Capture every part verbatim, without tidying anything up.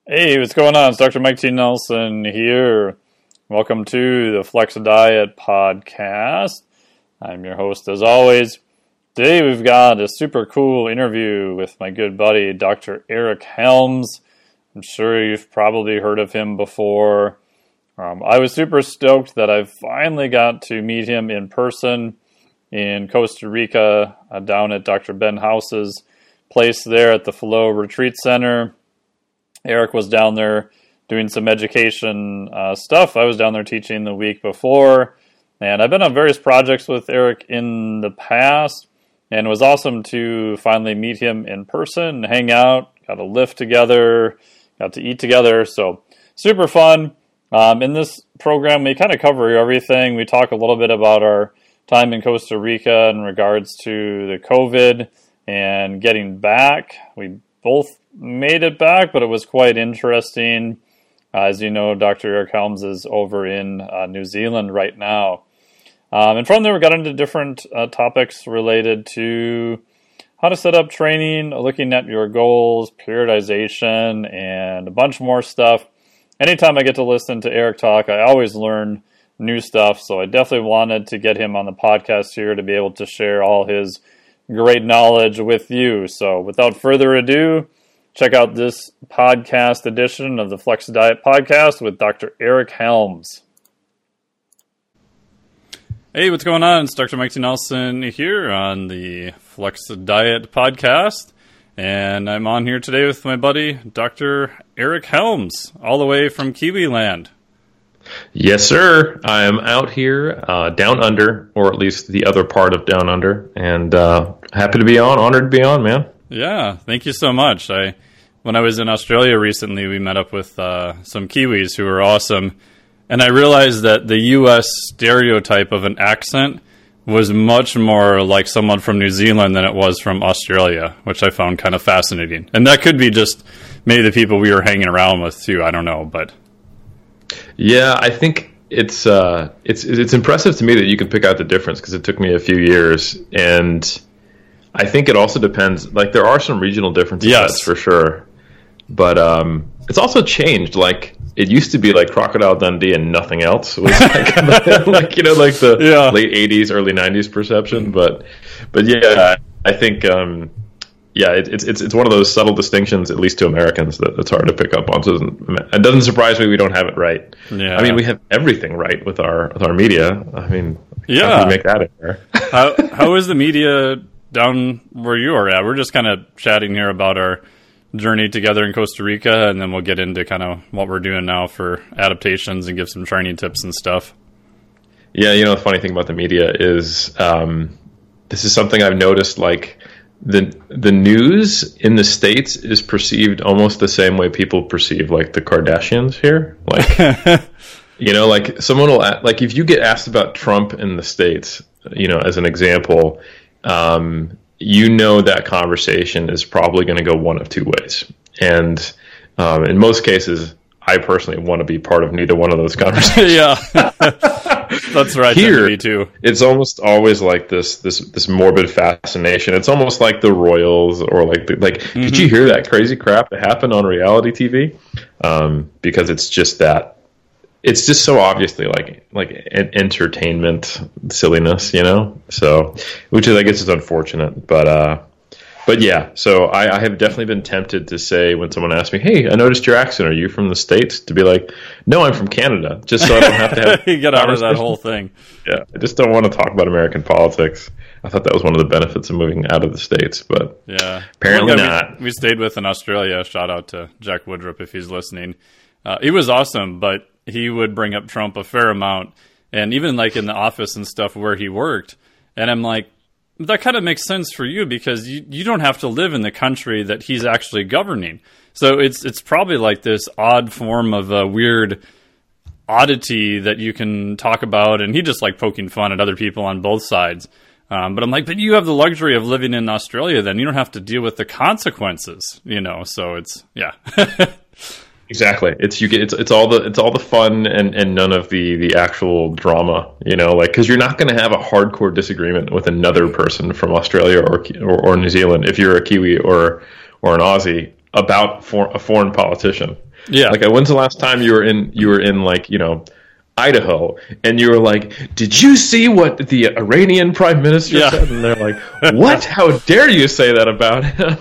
Hey, what's going on? It's Doctor Mike T. Nelson here. Welcome to the Flex Diet Podcast. I'm your host as always. Today we've got a super cool interview with my good buddy, Doctor Eric Helms. I'm sure you've probably heard of him before. Um, I was super stoked that I finally got to meet him in person in Costa Rica, uh, down at Doctor Ben House's place there at the Flow Retreat Center. Eric was down there doing some education uh, stuff. I was down there teaching the week before, and I've been on various projects with Eric in the past, and it was awesome to finally meet him in person, hang out, got a lift together, got to eat together, so super fun. Um, in this program, we kind of cover everything. We talk a little bit about our time in Costa Rica in regards to the COVID and getting back. We both made it back, but it was quite interesting. Uh, as you know, Doctor Eric Helms is over in uh, New Zealand right now. Um, and from there, we got into different uh, topics related to how to set up training, looking at your goals, periodization, and a bunch more stuff. Anytime I get to listen to Eric talk, I always learn new stuff. So I definitely wanted to get him on the podcast here to be able to share all his great knowledge with you. So without further ado, check out this podcast edition of the Flex Diet Podcast with Doctor Eric Helms. Hey, what's going on? It's Doctor Mike T. Nelson here on the Flex Diet Podcast. And I'm on here today with my buddy, Doctor Eric Helms, all the way from Kiwi Land. Yes, sir. I am out here uh, down under, or at least the other part of down under, and uh, happy to be on, honored to be on, man. Yeah, thank you so much. I When I was in Australia recently, we met up with uh, some Kiwis who were awesome, and I realized that the U S stereotype of an accent was much more like someone from New Zealand than it was from Australia, which I found kind of fascinating. And that could be just maybe the people we were hanging around with too. I don't know, but yeah, I think it's uh, it's it's impressive to me that you can pick out the difference because it took me a few years, and I think it also depends. Like there are some regional differences, yes, that's for sure. But um, it's also changed. Like it used to be like Crocodile Dundee and nothing else. It was like, like you know, like the yeah. late eighties, early nineties perception. But but yeah, I think um, yeah, it, it's it's it's one of those subtle distinctions, at least to Americans, that it's hard to pick up on. So it doesn't, it doesn't surprise me we don't have it right. Yeah. I mean, we have everything right with our with our media. I mean, yeah, how do we make that error? how how is the media down where you are at? We're just kind of chatting here about our journey together in Costa Rica, and then we'll get into kind of what we're doing now for adaptations and give some training tips and stuff. Yeah, you know, the funny thing about the media is um, this is something I've noticed, like the the news in the States is perceived almost the same way people perceive like the Kardashians here. Like, you know, like someone will, like if you get asked about Trump in the States, you know, as an example, um, you know that conversation is probably going to go one of two ways. And um, in most cases, I personally want to be part of neither one of those conversations. Yeah, that's right. Here, me too. It's almost always like this this this morbid fascination. It's almost like the royals, or like the, like. Mm-hmm. Did you hear that crazy crap that happened on reality T V? Um, because it's just that. It's just so obviously like like an entertainment silliness, you know. So, which is I guess is unfortunate, but uh, but yeah. So I, I have definitely been tempted to say when someone asks me, "Hey, I noticed your accent. Are you from the States?" To be like, "No, I'm from Canada," just so I don't have to have you get out of that whole thing. Yeah, I just don't want to talk about American politics. I thought that was one of the benefits of moving out of the States, but yeah, apparently well, yeah, not. We, we stayed with in Australia. Shout out to Jack Woodrup if he's listening. Uh, he was awesome, but he would bring up Trump a fair amount, and even like in the office and stuff where he worked. And I'm like, that kind of makes sense for you because you, you don't have to live in the country that he's actually governing. So it's it's probably like this odd form of a weird oddity that you can talk about. And he just like poking fun at other people on both sides. Um, but I'm like, but you have the luxury of living in Australia, then you don't have to deal with the consequences, you know. So it's yeah. Exactly. It's you get it's it's all the it's all the fun and, and none of the, the actual drama, you know, like because you're not going to have a hardcore disagreement with another person from Australia or, or or New Zealand if you're a Kiwi or or an Aussie. about for a foreign politician. Yeah. Like, when's the last time you were in you were in like, you know, Idaho, and you were like, did you see what the Iranian prime minister yeah. said? And they're like, what? How dare you say that about him?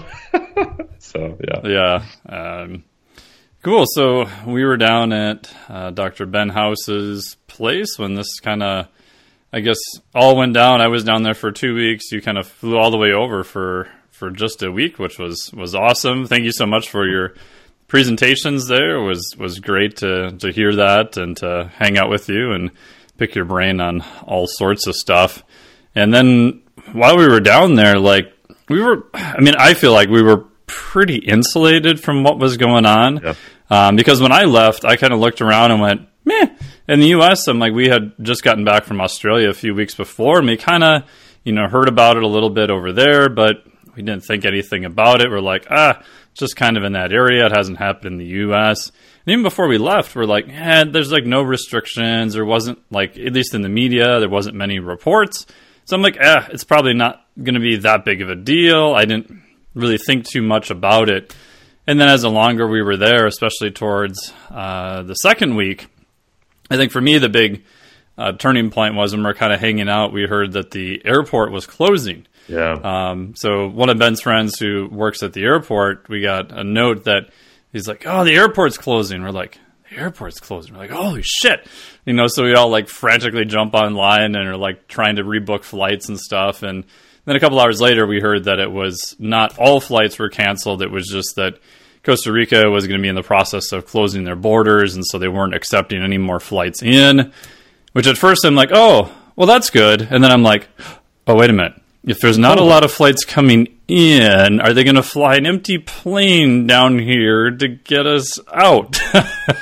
So, yeah. Yeah. Um, cool. So we were down at uh, Doctor Ben House's place when this kind of, I guess, all went down. I was down there for two weeks. You kind of flew all the way over for, for just a week, which was, was awesome. Thank you so much for your presentations there. It was was great to to hear that and to hang out with you and pick your brain on all sorts of stuff. And then while we were down there, like we were, I mean, I feel like we were pretty insulated from what was going on. Yep. Um, because when I left, I kind of looked around and went, meh. In the U S, I'm like, we had just gotten back from Australia a few weeks before, and we kind of, you know, heard about it a little bit over there, but we didn't think anything about it. We're like, ah, just kind of in that area. It hasn't happened in the U S. And even before we left, we're like, eh, there's like no restrictions. There wasn't, like, at least in the media, there wasn't many reports. So I'm like, eh, it's probably not going to be that big of a deal. I didn't really think too much about it. And then as the longer we were there, especially towards uh, the second week, I think for me, the big uh, turning point was when we we're kind of hanging out, we heard that the airport was closing. Yeah. Um, so one of Ben's friends who works at the airport, we got a note that he's like, oh, the airport's closing. We're like, the airport's closing. We're like, holy shit. You know, so we all like frantically jump online and are like trying to rebook flights and stuff. And then a couple hours later, we heard that it was not all flights were canceled. It was just that Costa Rica was going to be in the process of closing their borders. And so they weren't accepting any more flights in, which at first I'm like, oh, well, that's good. And then I'm like, oh, wait a minute. If there's not a lot of flights coming in, are they going to fly an empty plane down here to get us out? So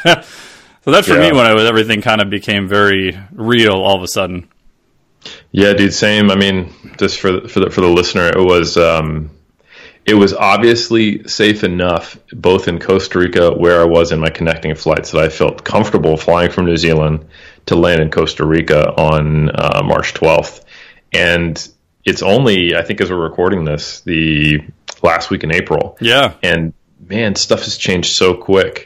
that's for yeah. me when I was, everything kind of became very real all of a sudden. Yeah, dude, same. I mean, just for the, for the, for the listener, it was um, it was obviously safe enough, both in Costa Rica, where I was in my connecting flights, that I felt comfortable flying from New Zealand to land in Costa Rica on uh, March twelfth. And it's only, I think as we're recording this, the last week in April. Yeah. And man, stuff has changed so quick.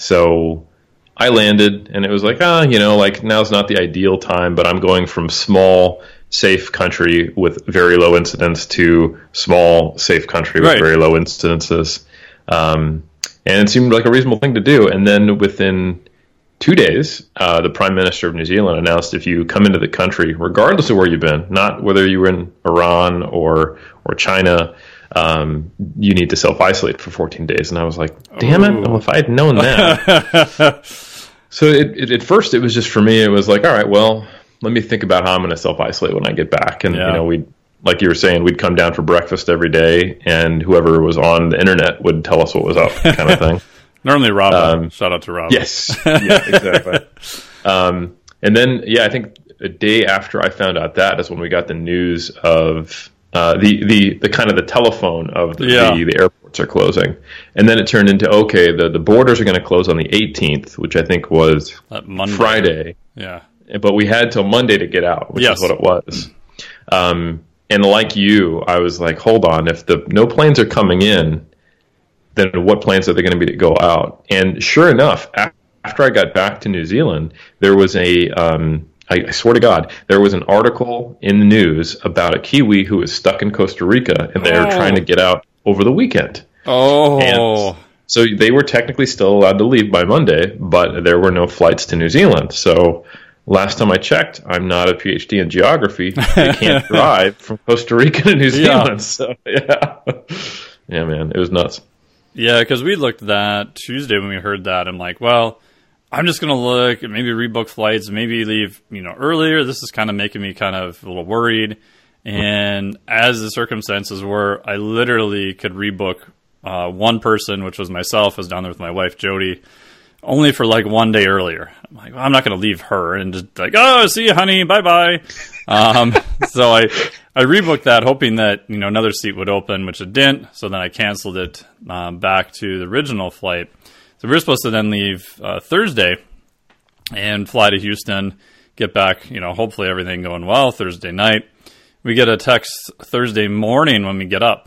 So I landed and it was like, ah, you know, like now's not the ideal time, but I'm going from small, safe country with very low incidence to small, safe country with right. very low incidences. Um, and it seemed like a reasonable thing to do. And then within two days, uh, the Prime Minister of New Zealand announced if you come into the country, regardless of where you've been, not whether you were in Iran or or China, um, you need to self-isolate for fourteen days. And I was like, damn Ooh. it, well, if I had known that. So it, it, at first it was just for me, it was like, all right, well, let me think about how I'm going to self-isolate when I get back. And, yeah. you know, we like you were saying, we'd come down for breakfast every day, and whoever was on the internet would tell us what was up, kind of thing. Normally Rob. Um, Shout out to Rob. Yes. Yeah, exactly. um, and then, yeah, I think a day after I found out that is when we got the news of uh, the, the, the kind of the telephone of the, yeah. the, the airports are closing. And then it turned into, okay, the, the borders are going to close on the eighteenth, which I think was Friday. Yeah. But we had till Monday to get out, which yes. is what it was. Um, and like you, I was like, hold on, if the no planes are coming in, then what planes are they going to be to go out? And sure enough, after I got back to New Zealand, there was a, um, I, I swear to God, there was an article in the news about a Kiwi who was stuck in Costa Rica, and they were oh. trying to get out over the weekend. Oh. And so they were technically still allowed to leave by Monday, but there were no flights to New Zealand. So last time I checked, I'm not a P H D in geography. You can't drive from Costa Rica to New Zealand. Yeah. So, yeah. Yeah, man, it was nuts. Yeah, because we looked that Tuesday when we heard that. I'm like, well, I'm just going to look and maybe rebook flights, maybe leave, you know, earlier. This is kind of making me kind of a little worried. And as the circumstances were, I literally could rebook uh, one person, which was myself. I was down there with my wife, Jody, only for like one day earlier. I'm like, well, I'm not going to leave her and just like, oh, see you, honey, bye-bye. Um, so I I rebooked that, hoping that, you know, another seat would open, which it didn't. So then I canceled it um, back to the original flight. So we were supposed to then leave uh, Thursday and fly to Houston, get back, you know, hopefully everything going well Thursday night. We get a text Thursday morning when we get up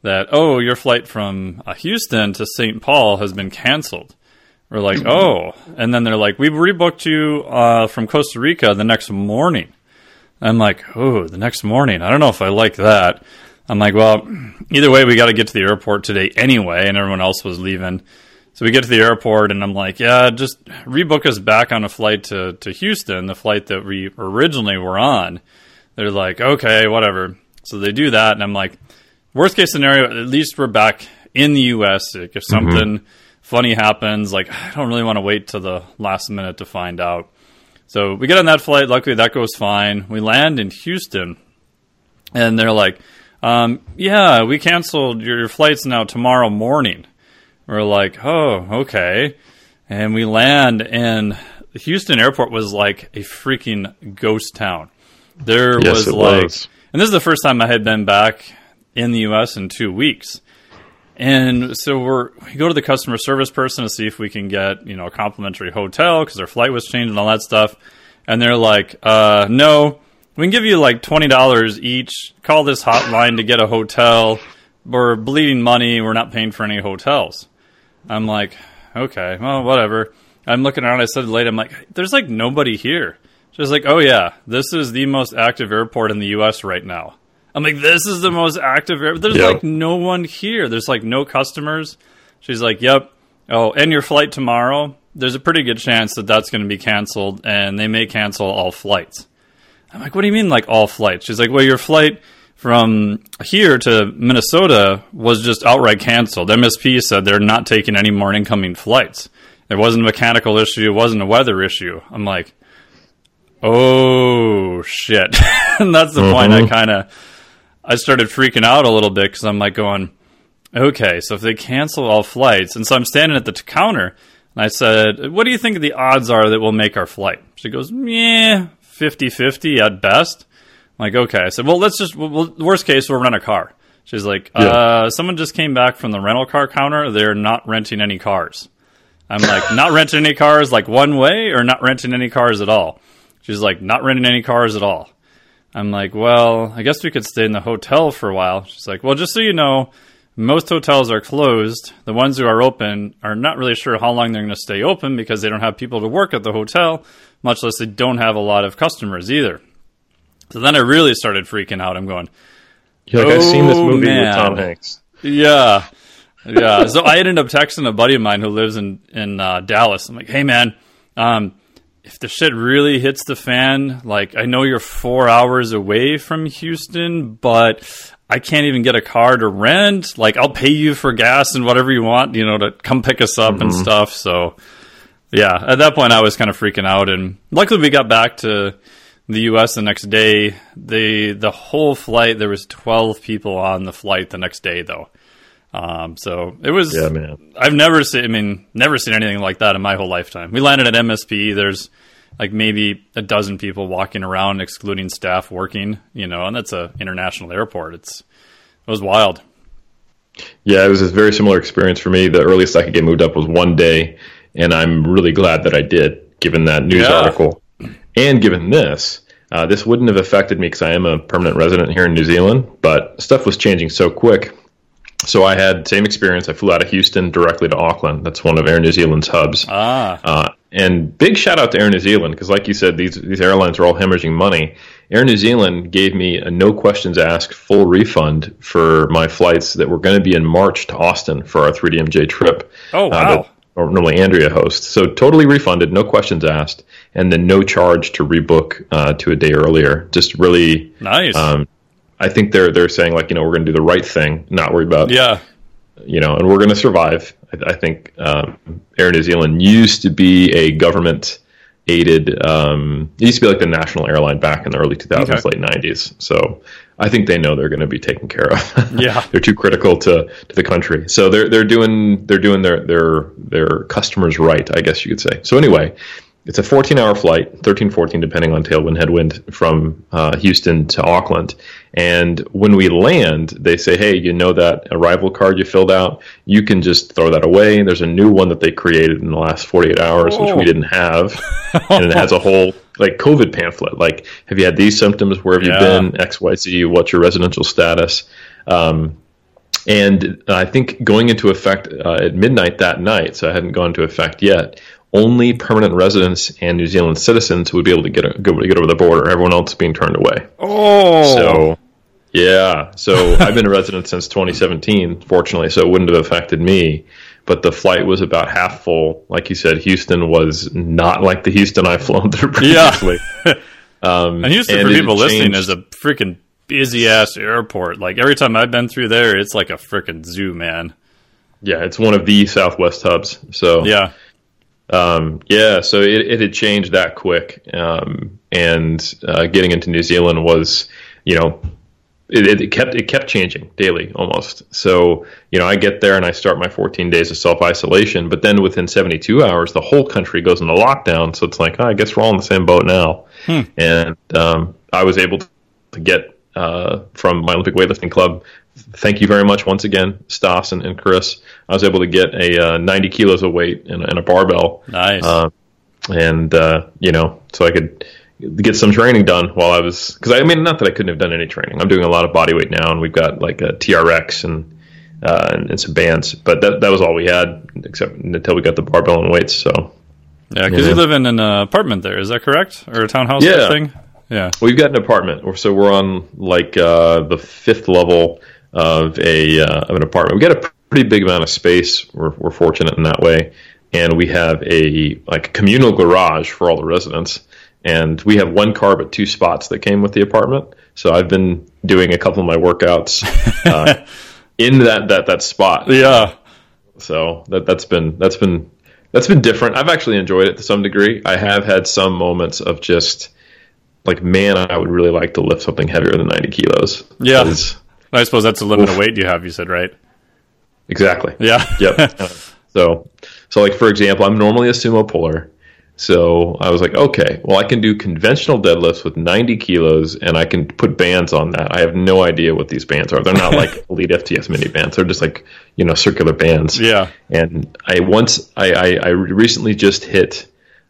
that, oh, your flight from uh, Houston to Saint Paul has been canceled. We're like, oh. And then they're like, we've rebooked you uh, from Costa Rica the next morning. I'm like, oh, the next morning. I don't know if I like that. I'm like, well, either way, we got to get to the airport today anyway, and everyone else was leaving. So we get to the airport, and I'm like, yeah, just rebook us back on a flight to, to Houston, the flight that we originally were on. They're like, okay, whatever. So they do that, and I'm like, worst case scenario, at least we're back in the U S. Like, if something mm-hmm. funny happens, like, I don't really want to wait till the last minute to find out. So we get on that flight. Luckily, that goes fine. We land in Houston, and they're like, um, yeah, we canceled your, your flights now tomorrow morning. We're like, oh, okay. And we land, and the Houston airport was like a freaking ghost town. There yes, was it like, was. And this is the first time I had been back in the U S in two weeks. And so we're, we go to the customer service person to see if we can get, you know, a complimentary hotel because our flight was changed and all that stuff. And they're like, uh, no, we can give you like twenty dollars each. Call this hotline to get a hotel. We're bleeding money. We're not paying for any hotels. I'm like, okay, well, whatever. I'm looking around. I said later, I'm like, there's like nobody here. She's like, oh yeah, this is the most active airport in the U S right now. I'm like, this is the most active airport. There's yep. like no one here. There's like no customers. She's like, yep. Oh, and your flight tomorrow, there's a pretty good chance that that's going to be canceled, and they may cancel all flights. I'm like, what do you mean like all flights? She's like, well, your flight from here to Minnesota was just outright canceled. M S P said they're not taking any more incoming flights. It wasn't a mechanical issue. It wasn't a weather issue. I'm like, oh, shit. And that's the mm-hmm. point I kind of... I started freaking out a little bit because I'm like going, okay, so if they cancel all flights, and so I'm standing at the t- counter, and I said, what do you think the odds are that we'll make our flight? She goes, yeah, fifty-fifty at best. I'm like, okay. I said, well, let's just, well, worst case, we'll rent a car. She's like, yeah. uh, someone just came back from the rental car counter. They're not renting any cars. I'm like, not renting any cars like one way or not renting any cars at all? She's like, not renting any cars at all. I'm like, well, I guess we could stay in the hotel for a while. She's like, well, just so you know, most hotels are closed. The ones who are open are not really sure how long they're going to stay open because they don't have people to work at the hotel, much less they don't have a lot of customers either. So then I really started freaking out. I'm going, You're like, oh, I've seen this movie man. with Tom Hanks. Yeah. Yeah. So I ended up texting a buddy of mine who lives in, in uh, Dallas. I'm like, hey, man, um, if the shit really hits the fan, like, I know you're four hours away from Houston, but I can't even get a car to rent. Like, I'll pay you for gas and whatever you want, you know, to come pick us up mm-hmm. and stuff. So, yeah, at that point, I was kind of freaking out. And luckily, we got back to the U S the next day. The, the whole flight, there was twelve people on the flight the next day, though. Um, so it was, yeah, man. I've never seen, I mean, never seen anything like that in my whole lifetime. We landed at M S P. There's like maybe a dozen people walking around, excluding staff working, you know, and that's a international airport. It's, it was wild. Yeah, it was a very similar experience for me. The earliest I could get moved up was one day, and I'm really glad that I did, given that news yeah. article. And given this, uh, this wouldn't have affected me because I am a permanent resident here in New Zealand, but stuff was changing so quick. So I had same experience. I flew out of Houston directly to Auckland. That's one of Air New Zealand's hubs. Ah. Uh, and big shout out to Air New Zealand because, like you said, these these airlines are all hemorrhaging money. Air New Zealand gave me a no questions asked full refund for my flights that were going to be in March to Austin for our three D M J trip. Oh, wow. Uh, that, or normally Andrea hosts. So totally refunded, no questions asked, and then no charge to rebook uh, to a day earlier. Just really nice. Um, I think they're they're saying, like, you know, we're going to do the right thing, not worry about, yeah, you know, and we're going to survive. I, I think um, Air New Zealand used to be a government aided, um, it used to be like the national airline back in the early two thousands, okay. late nineties. So I think they know they're going to be taken care of. Yeah, they're too critical to, to the country. So they're they're doing they're doing their their their customers right, I guess you could say. So anyway. It's a fourteen-hour flight, thirteen, fourteen, depending on tailwind, headwind, from uh, Houston to Auckland. And when we land, they say, hey, you know that arrival card you filled out? You can just throw that away. There's a new one that they created in the last forty-eight hours, oh. which we didn't have. And it has a whole, like, COVID pamphlet. Like, have you had these symptoms? Where have yeah. you been? X, Y, Z. What's your residential status? Um, And I think going into effect uh, at midnight that night, so it hadn't gone into effect yet, only permanent residents and New Zealand citizens would be able to get a, go, get over the border. Everyone else being turned away. Oh, so yeah. So I've been a resident since twenty seventeen, fortunately, so it wouldn't have affected me. But the flight was about half full. Like you said, Houston was not like the Houston I've flown through previously. Yeah. um, and Houston, and for people listening, is a freaking busy ass airport. Like every time I've been through there, it's like a freaking zoo, man. Yeah, it's one of the Southwest hubs. So yeah. Um, yeah, so it, it had changed that quick, um, and uh, getting into New Zealand was, you know, it, it kept it kept changing daily almost. So you know, I get there and I start my fourteen days of self isolation, but then within seventy-two hours, the whole country goes into lockdown. So it's like, oh, I guess we're all in the same boat now. Hmm. And um, I was able to get uh, from my Olympic weightlifting club. Thank you very much once again, Stas and, and Chris. I was able to get a uh, ninety kilos of weight and, and a barbell. Nice. Uh, and, uh, you know, so I could get some training done while I was, because I mean, not that I couldn't have done any training. I'm doing a lot of body weight now, and we've got like a T R X and, uh, and, and some bands, but that that was all we had, except until we got the barbell and weights. So, yeah, because yeah. you live in an uh, apartment there, is that correct? Or a townhouse yeah. thing? Yeah. We've got an apartment, so we're on like uh, the fifth level of a uh, of an apartment. We got a pretty big amount of space. We're we're fortunate in that way, and we have a like communal garage for all the residents. And we have one car but two spots that came with the apartment. So I've been doing a couple of my workouts uh, in that, that that spot. Yeah. So that that's been that's been that's been different. I've actually enjoyed it to some degree. I have had some moments of just like, man, I would really like to lift something heavier than ninety kilos. Yeah. I suppose that's the limit of weight you have, you said, right? Exactly. Yeah. Yep. So, so like, for example, I'm normally a sumo puller. So I was like, okay, well, I can do conventional deadlifts with ninety kilos, and I can put bands on that. I have no idea what these bands are. They're not like Elite F T S mini bands. They're just like, you know, circular bands. Yeah. And I once, I, I, I recently just hit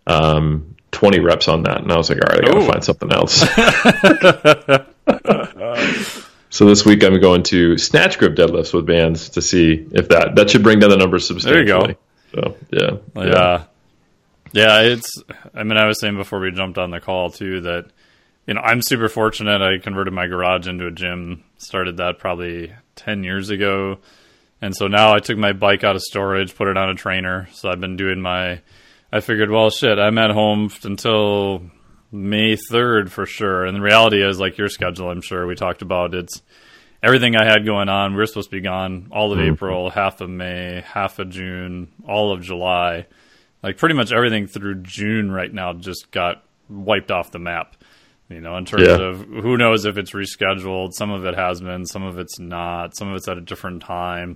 um, twenty reps on that, and I was like, all right, I got to find something else. So this week I'm going to snatch grip deadlifts with bands to see if that that should bring down the numbers substantially. There you go. So yeah, yeah, yeah, yeah. It's. I mean, I was saying before we jumped on the call too that, you know, I'm super fortunate. I converted my garage into a gym. Started that probably ten years ago, and so now I took my bike out of storage, put it on a trainer. So I've been doing my. I figured, well, shit, I'm at home until May third for sure. And the reality is, like your schedule, I'm sure we talked about, it's everything I had going on. We were supposed to be gone all of mm-hmm. April, half of May, half of June, all of July. Like pretty much everything through June right now just got wiped off the map. You know, in terms yeah. of who knows if it's rescheduled. Some of it has been, some of it's not, some of it's at a different time.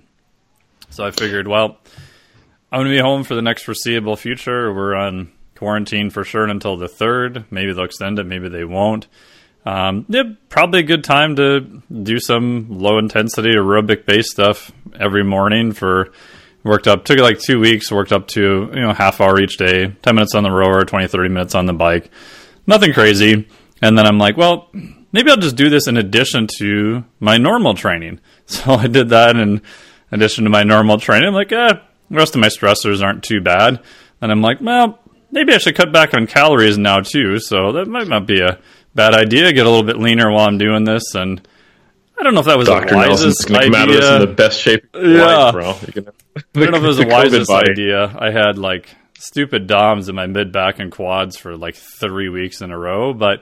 So I figured, well, I'm going to be home for the next foreseeable future. We're on quarantine for sure until the third. Maybe they'll extend it. Maybe they won't. Um, yeah, probably a good time to do some low intensity aerobic based stuff every morning for worked up. Took it like two weeks, worked up to, you know, half hour each day, ten minutes on the rower, twenty, thirty minutes on the bike. Nothing crazy. And then I'm like, well, maybe I'll just do this in addition to my normal training. So I did that in addition to my normal training. I'm like, eh, the rest of my stressors aren't too bad. And I'm like, well, maybe I should cut back on calories now too, so that might not be a bad idea. Get a little bit leaner while I'm doing this, and I don't know if that was Doctor the wisest Nelson's idea. Come out of this in the best shape of yeah. life, bro. Can, I don't know if it was the, the wisest idea. I had like stupid D O Ms in my mid back and quads for like three weeks in a row, but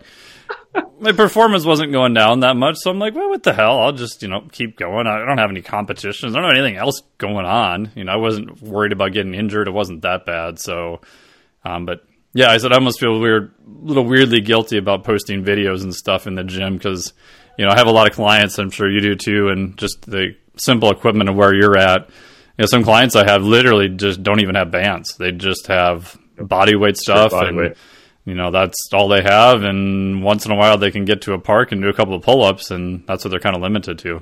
my performance wasn't going down that much, so I'm like, well, what the hell? I'll just, you know, keep going. I don't have any competitions. I don't have anything else going on. You know, I wasn't worried about getting injured. It wasn't that bad, so... Um, but yeah, I said I almost feel weird, a little weirdly guilty about posting videos and stuff in the gym because, you know, I have a lot of clients. I'm sure you do too, and just the simple equipment of where you're at. You know, some clients I have literally just don't even have bands; they just have body weight stuff, body and weight. You know, that's all they have. And once in a while, they can get to a park and do a couple of pull-ups, and that's what they're kind of limited to.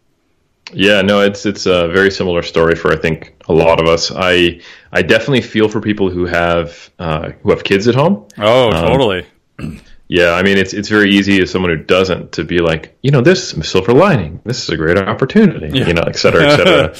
Yeah, no, it's it's a very similar story for I think a lot of us. I I definitely feel for people who have uh, who have kids at home. Oh, totally. Um, Yeah, I mean, it's it's very easy as someone who doesn't to be like, you know, this is a silver lining. This is a great opportunity, yeah. you know, et cetera, et cetera.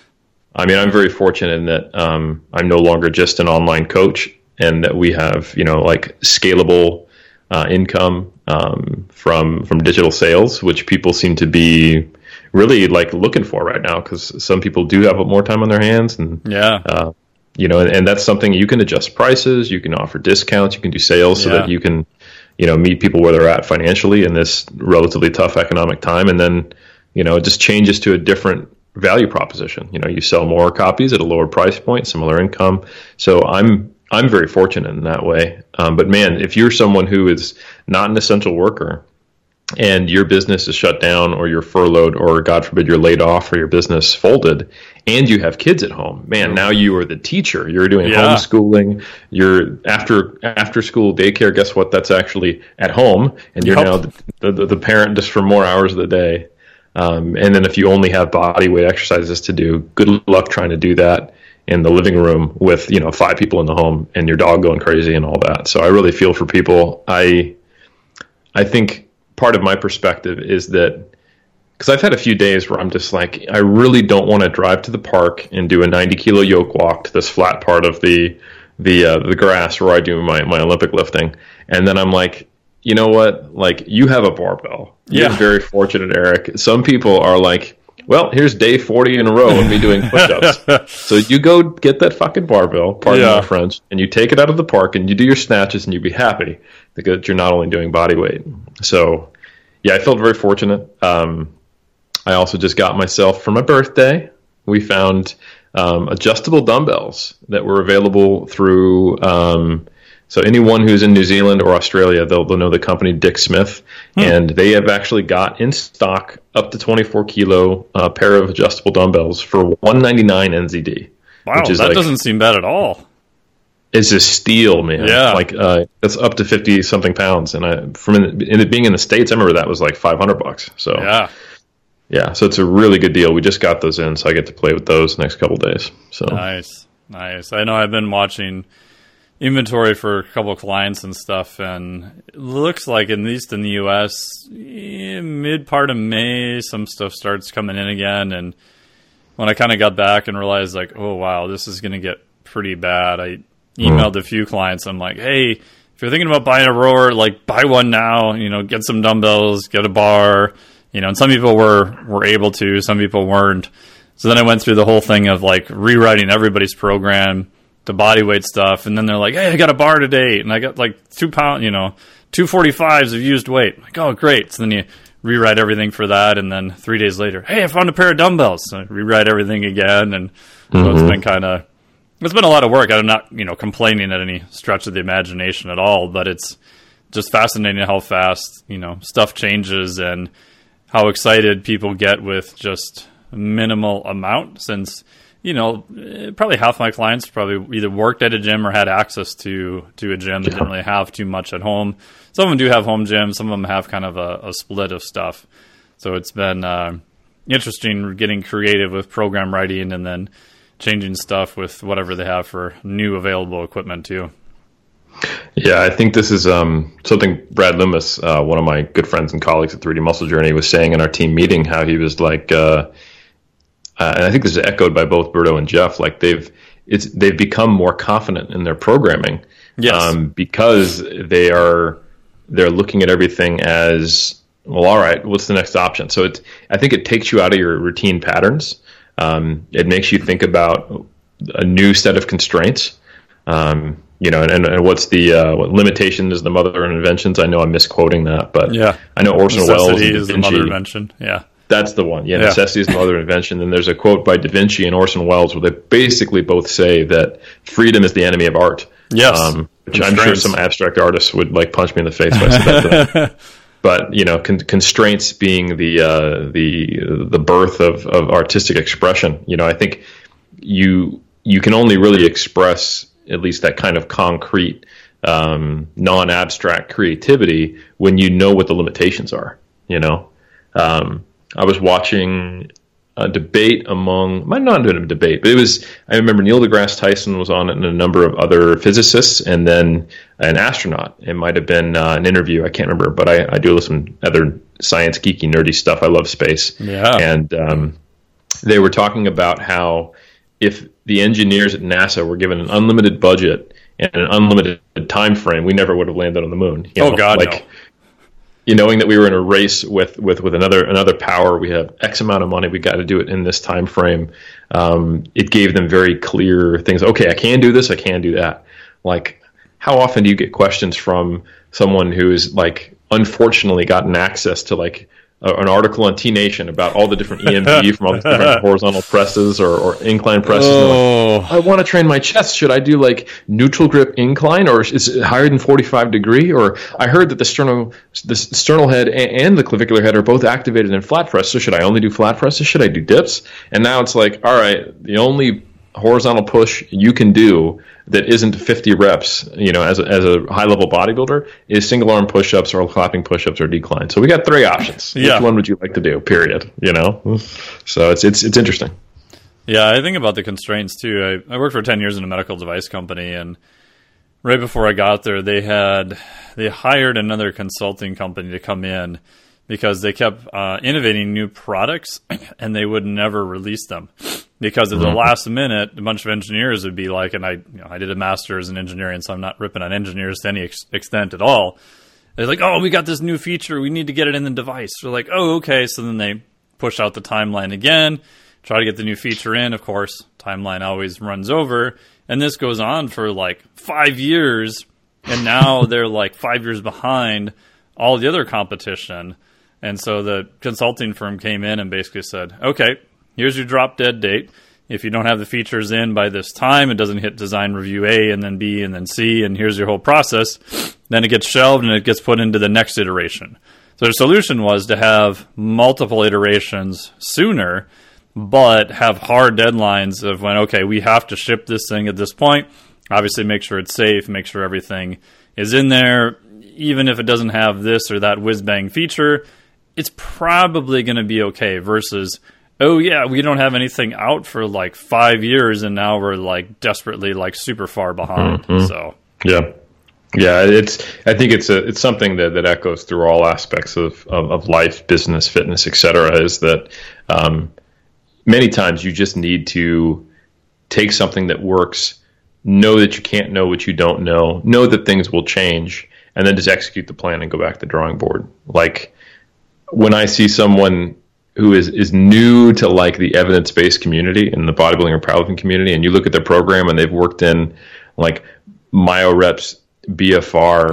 I mean, I'm very fortunate in that um, I'm no longer just an online coach, and that we have, you know, like scalable uh, income um, from from digital sales, which people seem to be really like looking for right now, because some people do have more time on their hands, and yeah. Uh, you know, and, and that's something you can adjust prices, you can offer discounts, you can do sales, yeah. so that you can, you know, meet people where they're at financially in this relatively tough economic time. And then, you know, it just changes to a different value proposition. You know, you sell more copies at a lower price point, similar income. So I'm, I'm very fortunate in that way. Um, but man, if you're someone who is not an essential worker and your business is shut down, or you're furloughed, or God forbid you're laid off, or your business folded, and you have kids at home, man, now you are the teacher. You're doing yeah. homeschooling. You're after after school daycare. Guess what? That's actually at home, and you're yep. now the, the the parent just for more hours of the day. Um, and then if you only have body weight exercises to do, good luck trying to do that in the living room with, you know, five people in the home and your dog going crazy and all that. So I really feel for people. I I think part of my perspective is that, because I've had a few days where I'm just like, I really don't want to drive to the park and do a ninety kilo yoke walk to this flat part of the the uh, the grass where I do my, my Olympic lifting. And then I'm like, you know what? Like, you have a barbell. You're yeah. very fortunate, Eric. Some people are like, well, here's day forty in a row of me doing push-ups. So you go get that fucking barbell, pardon yeah. my French, and you take it out of the park and you do your snatches, and you be happy that you're not only doing body weight. So, yeah, I felt very fortunate. Um, I also just got myself, for my birthday, we found um, adjustable dumbbells that were available through, um, so anyone who's in New Zealand or Australia, they'll, they'll know the company Dick Smith, hmm. and they have actually got in stock up to twenty-four kilo uh, pair of adjustable dumbbells for one ninety-nine N Z D. Wow, which is that like, doesn't seem bad at all. It's a steal, man. Yeah, like uh, it's up to fifty something pounds, and I from in, in it being in the States, I remember that was like five hundred bucks. So yeah, yeah, so it's a really good deal. We just got those in, so I get to play with those the next couple of days. So nice, nice. I know I've been watching inventory for a couple of clients and stuff, and it looks like, at least in the U S, mid part of May, some stuff starts coming in again. And when I kind of got back and realized, like, oh wow, this is going to get pretty bad, I emailed a few clients. I'm like, hey, if you're thinking about buying a rower, like, buy one now. You know, get some dumbbells, get a bar. You know, and some people were were able to, some people weren't. So then I went through the whole thing of like rewriting everybody's program, the body weight stuff, and then they're like, hey, I got a bar today, and I got like two pound, you know, two forty-fives of used weight. I'm like, oh, great. So then you rewrite everything for that, and then three days later, hey, I found a pair of dumbbells. So I rewrite everything again, and mm-hmm. so it's been kind of, it's been a lot of work. I'm not, you know, complaining at any stretch of the imagination at all, but it's just fascinating how fast, you know, stuff changes and how excited people get with just minimal amount, since, you know, probably half my clients probably either worked at a gym or had access to, to a gym. They didn't really have too much at home. Some of them do have home gyms. Some of them have kind of a, a split of stuff. So it's been uh, interesting getting creative with program writing and then changing stuff with whatever they have for new available equipment too. Yeah, I think this is um, something Brad Loomis, uh, one of my good friends and colleagues at three D Muscle Journey, was saying in our team meeting, how he was like, uh, uh, and I think this is echoed by both Berto and Jeff, like they've it's they've become more confident in their programming, yes, um, because they are they're looking at everything as, well, all right, what's the next option? So it's I think it takes you out of your routine patterns. Um, it makes you think about a new set of constraints. Um, You know, and, and what's the uh, what limitation is the mother of inventions? I know I'm misquoting that, but yeah, I know Orson Welles and Da is the mother of invention. Yeah, that's the one. Yeah, yeah. Necessity is the mother of invention. And there's a quote by Da Vinci and Orson Welles where they basically both say that freedom is the enemy of art. Yes, um, which I'm sure some abstract artists would like punch me in the face if I said that. But you know, con- constraints being the uh, the the birth of, of artistic expression. You know, I think you you can only really express at least that kind of concrete, um, non-abstract creativity when you know what the limitations are. You know, um, I was watching a debate among, might not have been a debate, but it was, I remember Neil deGrasse Tyson was on it and a number of other physicists, and then an astronaut. It might have been uh, an interview, I can't remember, but I, I do listen to other science, geeky, nerdy stuff. I love space. Yeah. And um, they were talking about how if the engineers at NASA were given an unlimited budget and an unlimited time frame, we never would have landed on the moon. You oh, know? God, like, no. You knowing that we were in a race with, with, with another another power, we have X amount of money, we got to do it in this time frame. Um, it gave them very clear things. Okay, I can do this, I can do that. Like, how often do you get questions from someone who's like unfortunately gotten access to like a, an article on T Nation about all the different E M G from all the different horizontal presses or, or incline presses? Oh. Like, I want to train my chest. Should I do like neutral grip incline, or is it higher than forty-five degree? Or I heard that the sternal, the sternal head and, and the clavicular head are both activated in flat press. So should I only do flat presses? Should I do dips? And now it's like, all right, the only horizontal push you can do that isn't fifty reps, you know, as a, as a high level bodybuilder, is single arm push ups or clapping push ups or decline. So we got three options. Yeah. Which one would you like to do? Period. You know, so it's it's it's interesting. Yeah, I think about the constraints too. I, I worked for ten years in a medical device company, and right before I got there, they had they hired another consulting company to come in because they kept uh, innovating new products, and they would never release them. Because at the last minute, a bunch of engineers would be like, and I, you know, I did a master's in engineering, so I'm not ripping on engineers to any ex- extent at all. They're like, oh, we got this new feature, we need to get it in the device. They're like, oh, okay. So then they push out the timeline again, try to get the new feature in. Of course, timeline always runs over, and this goes on for like five years, and now they're like five years behind all the other competition. And so the consulting firm came in and basically said, okay, here's your drop dead date. If you don't have the features in by this time, it doesn't hit design review A and then B and then C, and here's your whole process. Then it gets shelved and it gets put into the next iteration. So the solution was to have multiple iterations sooner, but have hard deadlines of when, okay, we have to ship this thing at this point. Obviously, make sure it's safe, make sure everything is in there. Even if it doesn't have this or that whiz-bang feature, it's probably going to be okay versus, oh yeah, we don't have anything out for like five years, and now we're like desperately like super far behind. Mm-hmm. So yeah, yeah, it's. I think it's a it's something that, that echoes through all aspects of, of, of life, business, fitness, et cetera. Is that um, many times you just need to take something that works, know that you can't know what you don't know, know that things will change, and then just execute the plan and go back to the drawing board. Like when I see someone who is, is new to like the evidence-based community in the bodybuilding or powerlifting community, and you look at their program and they've worked in like MyoReps, B F R,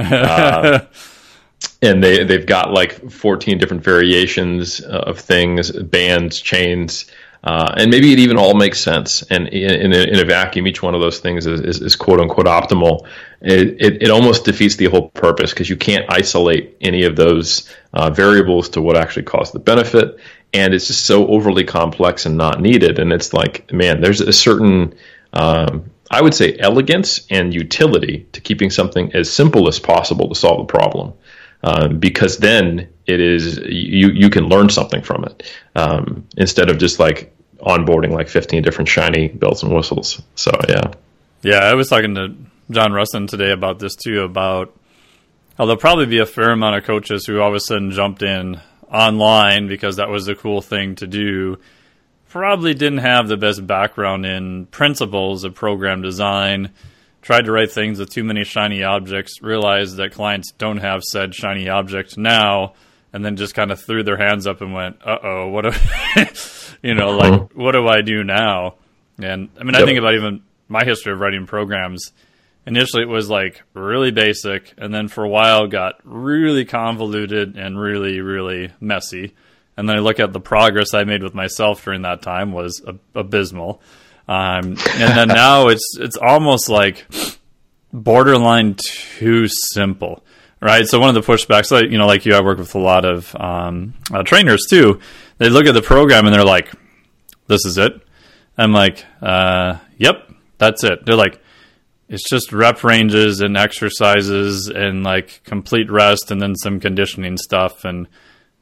uh, and they, they've got like fourteen different variations of things, bands, chains, uh, and maybe it even all makes sense. And in, in, a, in a vacuum, each one of those things is, is, is quote unquote optimal. It, it, it almost defeats the whole purpose because you can't isolate any of those uh, variables to what actually caused the benefit. And it's just so overly complex and not needed. And it's like, man, there's a certain, um, I would say, elegance and utility to keeping something as simple as possible to solve the problem. Um, because then it is, you, you can learn something from it um, instead of just like onboarding like fifteen different shiny bells and whistles. So, yeah. Yeah, I was talking to John Russin today about this too, about how there'll probably be a fair amount of coaches who all of a sudden jumped in online because that was the cool thing to do. Probably didn't have the best background in principles of program design, tried to write things with too many shiny objects, realized that clients don't have said shiny object now, and then just kind of threw their hands up and went, uh-oh, what do, you know, like, what do I do now? And I mean, I think about even my history of writing programs. Initially, it was like really basic, and then for a while got really convoluted and really, really messy. And then I look at the progress I made with myself during that time was ab- abysmal. Um, and then now it's it's almost like borderline too simple, right? So one of the pushbacks, like, you know, like you, I work with a lot of um, uh, trainers too. They look at the program and they're like, "This is it." I'm like, uh, "Yep, that's it." They're like, "It's just rep ranges and exercises and like complete rest and then some conditioning stuff." And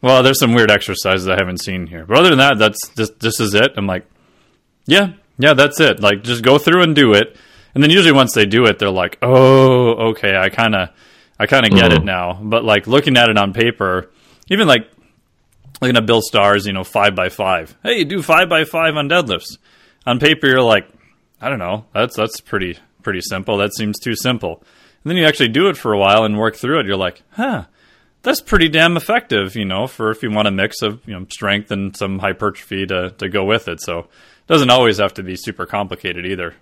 well, there's some weird exercises I haven't seen here. But other than that, that's this, this is it. I'm like, yeah, yeah, that's it. Like, just go through and do it. And then usually once they do it, they're like, oh, okay, I kind of I kind of get mm-hmm. it now. But, like, looking at it on paper, even, like, looking at Bill Starr's, you know, five by five. Hey, you do five by five on deadlifts. On paper, you're like, I don't know, that's that's pretty pretty simple. That seems too simple. And then you actually do it for a while and work through it. You're like, huh, that's pretty damn effective, you know, for if you want a mix of, you know, strength and some hypertrophy to, to go with it. So it doesn't always have to be super complicated either.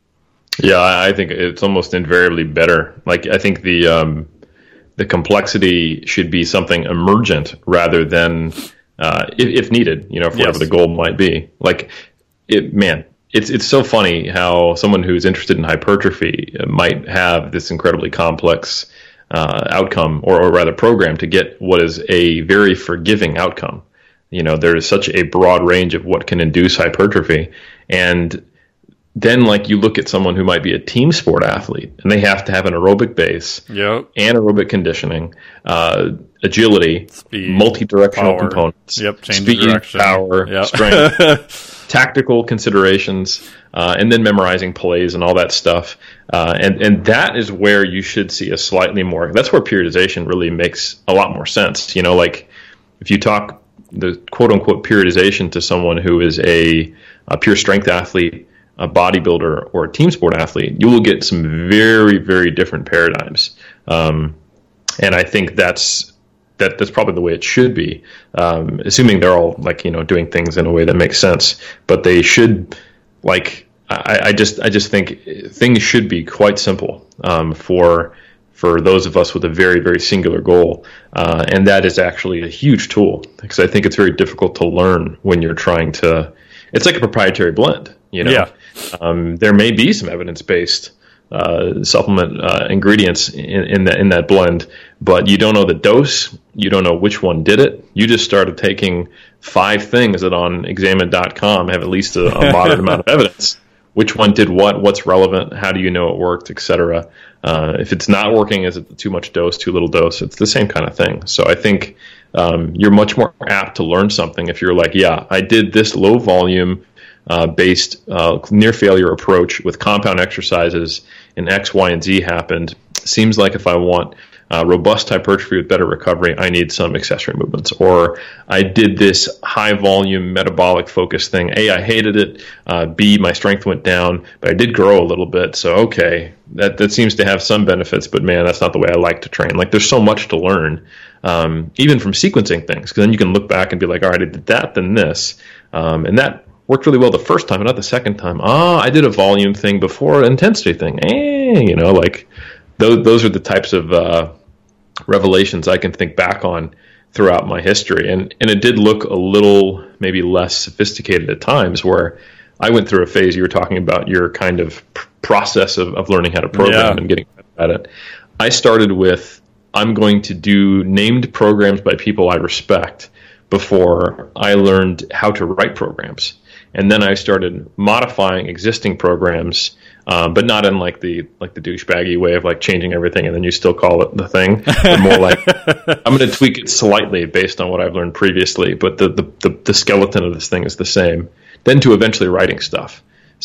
Yeah, I think it's almost invariably better. Like, I think the um, the complexity should be something emergent rather than, uh, if, if needed, you know, for whatever Yes. the goal might be. Like, it, man, it's it's so funny how someone who's interested in hypertrophy might have this incredibly complex uh, outcome, or, or rather program, to get what is a very forgiving outcome. You know, there is such a broad range of what can induce hypertrophy. And then, like, you look at someone who might be a team sport athlete, and they have to have an aerobic base, Yep. anaerobic conditioning, uh, agility, Speed, multi-directional power. components, Yep, change of speed, direction. power, Yep. strength, tactical considerations, uh, and then memorizing plays and all that stuff. Uh, and, and that is where you should see a slightly more, that's where periodization really makes a lot more sense. You know, like, if you talk the quote-unquote periodization to someone who is a, a pure strength athlete, a bodybuilder, or a team sport athlete, you will get some very, very different paradigms. Um, and I think that's that that's probably the way it should be, um, assuming they're all, like, you know, doing things in a way that makes sense. But they should, like, I, I just I just think things should be quite simple um, for for those of us with a very, very singular goal. Uh, and that is actually a huge tool, because I think it's very difficult to learn when you're trying to, it's like a proprietary blend, you know? Yeah. Um, there may be some evidence-based uh, supplement uh, ingredients in, in that in that blend, but you don't know the dose. You don't know which one did it. You just started taking five things that on examine dot com have at least a, a moderate amount of evidence. Which one did what? What's relevant? How do you know it worked, et cetera? Uh, if it's not working, is it too much dose, too little dose? It's the same kind of thing. So I think um, you're much more apt to learn something if you're like, yeah, I did this low volume Uh, based uh, near failure approach with compound exercises, and X, Y, and Z happened. Seems like if I want uh, robust hypertrophy with better recovery, I need some accessory movements. Or I did this high volume metabolic focus thing. A, I hated it. Uh, B, my strength went down, but I did grow a little bit. So, okay, that, that seems to have some benefits, but man, that's not the way I like to train. Like, there's so much to learn, um, even from sequencing things, because then you can look back and be like, all right, I did that, then this. Um, and that worked really well the first time, but not the second time. Ah, I did a volume thing before an intensity thing. Eh, you know, like those those are the types of uh, revelations I can think back on throughout my history. And and it did look a little maybe less sophisticated at times, where I went through a phase you were talking about, your kind of pr- process of, of learning how to program Yeah. and getting better at it. I started with, I'm going to do named programs by people I respect before I learned how to write programs. And then I started modifying existing programs, um, but not in like the like the douchebaggy way of like changing everything and then you still call it the thing. But more like, I'm going to tweak it slightly based on what I've learned previously, but the, the, the, the skeleton of this thing is the same. Then to eventually writing stuff.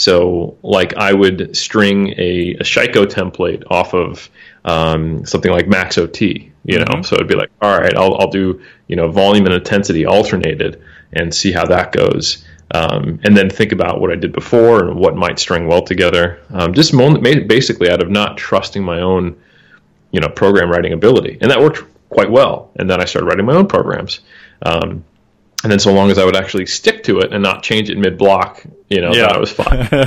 So like I would string a, a Shiko template off of um, something like MaxOT, you know. Mm-hmm. So it'd be like, all right, I'll I'll do, you know, volume and intensity alternated and see how that goes. Um, and then think about what I did before and what might string well together. Um, just basically out of not trusting my own, you know, program writing ability, and that worked quite well. And then I started writing my own programs. Um, and then so long as I would actually stick to it and not change it mid-block, you know, yeah. that was fine.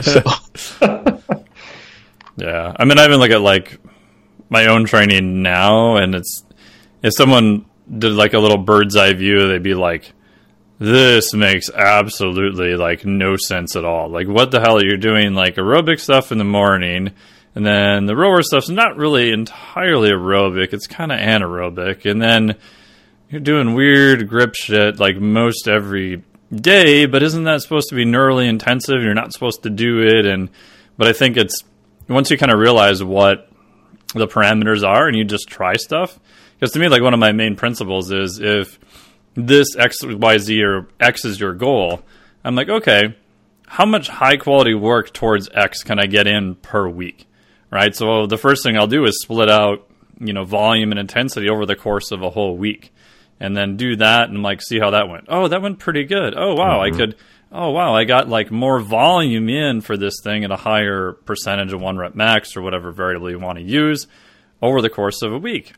So. Yeah, I mean, I even look at like my own training now, and it's if someone did like a little bird's eye view, they'd be like, this makes absolutely like no sense at all. Like, what the hell are you doing? Like aerobic stuff in the morning, and then the rower stuff's not really entirely aerobic. It's kind of anaerobic. And then you're doing weird grip shit like most every day, but isn't that supposed to be neurally intensive? You're not supposed to do it. And, but I think it's once you kind of realize what the parameters are and you just try stuff, because to me, like one of my main principles is if this X, Y, Z, or X is your goal, I'm like, okay, how much high quality work towards X can I get in per week, right? So the first thing I'll do is split out, you know, volume and intensity over the course of a whole week, and then do that and like see how that went. Oh, that went pretty good. Oh, wow, mm-hmm. I could, oh, wow, I got like more volume in for this thing at a higher percentage of one rep max or whatever variable you want to use over the course of a week.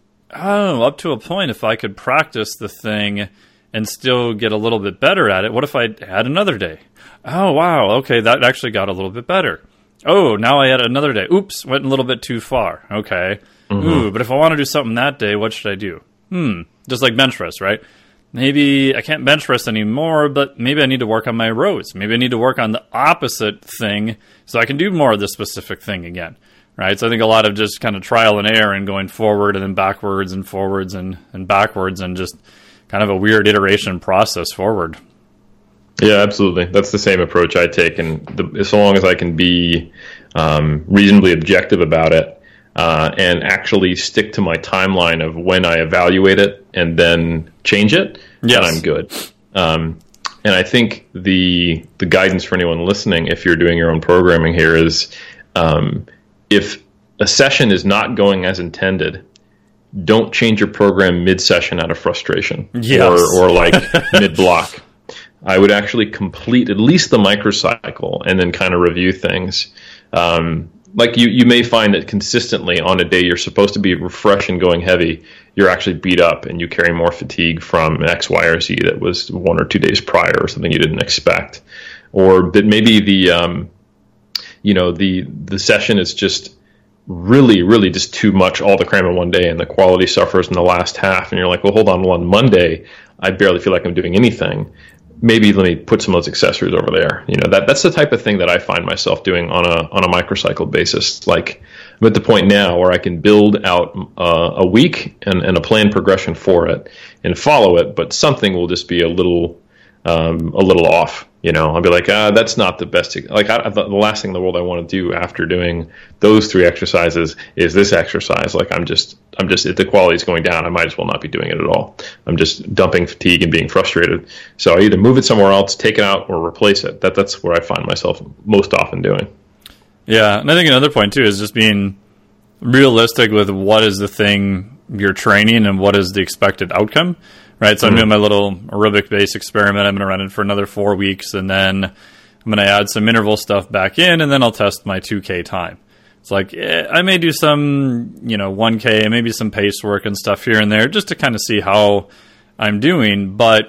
Oh, up to a point, if I could practice the thing and still get a little bit better at it, what if I add another day? Oh, wow, okay, that actually got a little bit better. Oh, now I add another day. Oops, went a little bit too far. Okay. Mm-hmm. Ooh, but if I want to do something that day, what should I do? Hmm, just like bench press, right? Maybe I can't bench press anymore, but maybe I need to work on my rows. Maybe I need to work on the opposite thing so I can do more of this specific thing again. Right, so I think a lot of just kind of trial and error and going forward and then backwards and forwards and, and backwards and just kind of a weird iteration process forward. Yeah, absolutely. That's the same approach I take, and the, so long as I can be um, reasonably objective about it uh, and actually stick to my timeline of when I evaluate it and then change it, yes, then I'm good. Um, and I think the the guidance for anyone listening, if you're doing your own programming here, is um, if a session is not going as intended, don't change your program mid-session out of frustration, yes, or, or like mid-block. I would actually complete at least the microcycle and then kind of review things. Um, like you, you may find that consistently on a day you're supposed to be refreshed and going heavy, you're actually beat up and you carry more fatigue from X, Y, or Z that was one or two days prior or something you didn't expect. Or that maybe the... Um, you know, the the session is just really, really just too much, all the cram in one day, and the quality suffers in the last half. And you're like, well, hold on, well, on Monday, I barely feel like I'm doing anything. Maybe let me put some of those accessories over there. You know, that that's the type of thing that I find myself doing on a on a microcycle basis. Like, I'm at the point now where I can build out uh, a week and, and a planned progression for it and follow it, but something will just be a little um, a little off. You know, I'll be like, ah, that's not the best. Like, I, the last thing in the world I want to do after doing those three exercises is this exercise. Like, I'm just, I'm just, if the quality is going down, I might as well not be doing it at all. I'm just dumping fatigue and being frustrated. So I either move it somewhere else, take it out, or replace it. That that's where I find myself most often doing. Yeah, and I think another point too is just being realistic with what is the thing you're training and what is the expected outcome. Right, so mm-hmm. I'm doing my little aerobic-based experiment. I'm going to run it for another four weeks, and then I'm going to add some interval stuff back in, and then I'll test my two K time. It's like, eh, I may do some, you know, one K, maybe some pace work and stuff here and there, just to kind of see how I'm doing, but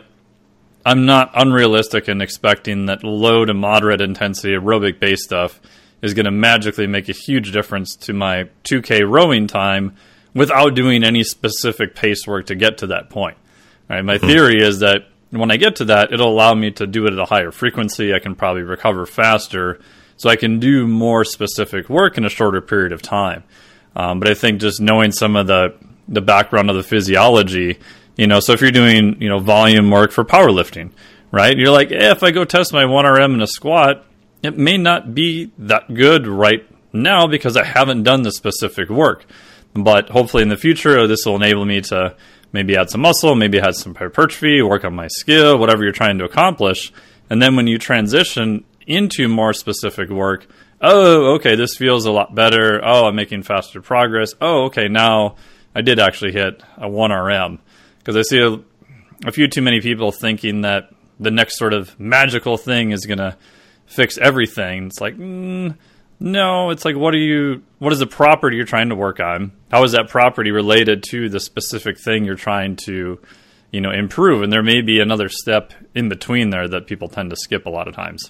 I'm not unrealistic in expecting that low to moderate intensity aerobic-based stuff is going to magically make a huge difference to my two K rowing time without doing any specific pace work to get to that point. Right, my theory is that when I get to that, it'll allow me to do it at a higher frequency. I can probably recover faster, so I can do more specific work in a shorter period of time. Um, but I think just knowing some of the the background of the physiology, you know, so if you're doing, you know, volume work for powerlifting, right? You're like, eh, if I go test my one R M in a squat, it may not be that good right now because I haven't done the specific work. But hopefully in the future, this will enable me to maybe add some muscle, maybe add some hypertrophy, work on my skill, whatever you're trying to accomplish. And then when you transition into more specific work, oh, okay, this feels a lot better. Oh, I'm making faster progress. Oh, okay, now I did actually hit a one R M. Because I see a, a few too many people thinking that the next sort of magical thing is going to fix everything. It's like, mm, no, it's like, what are you, what is the property you're trying to work on? How is that property related to the specific thing you're trying to, you know, improve? And there may be another step in between there that people tend to skip a lot of times.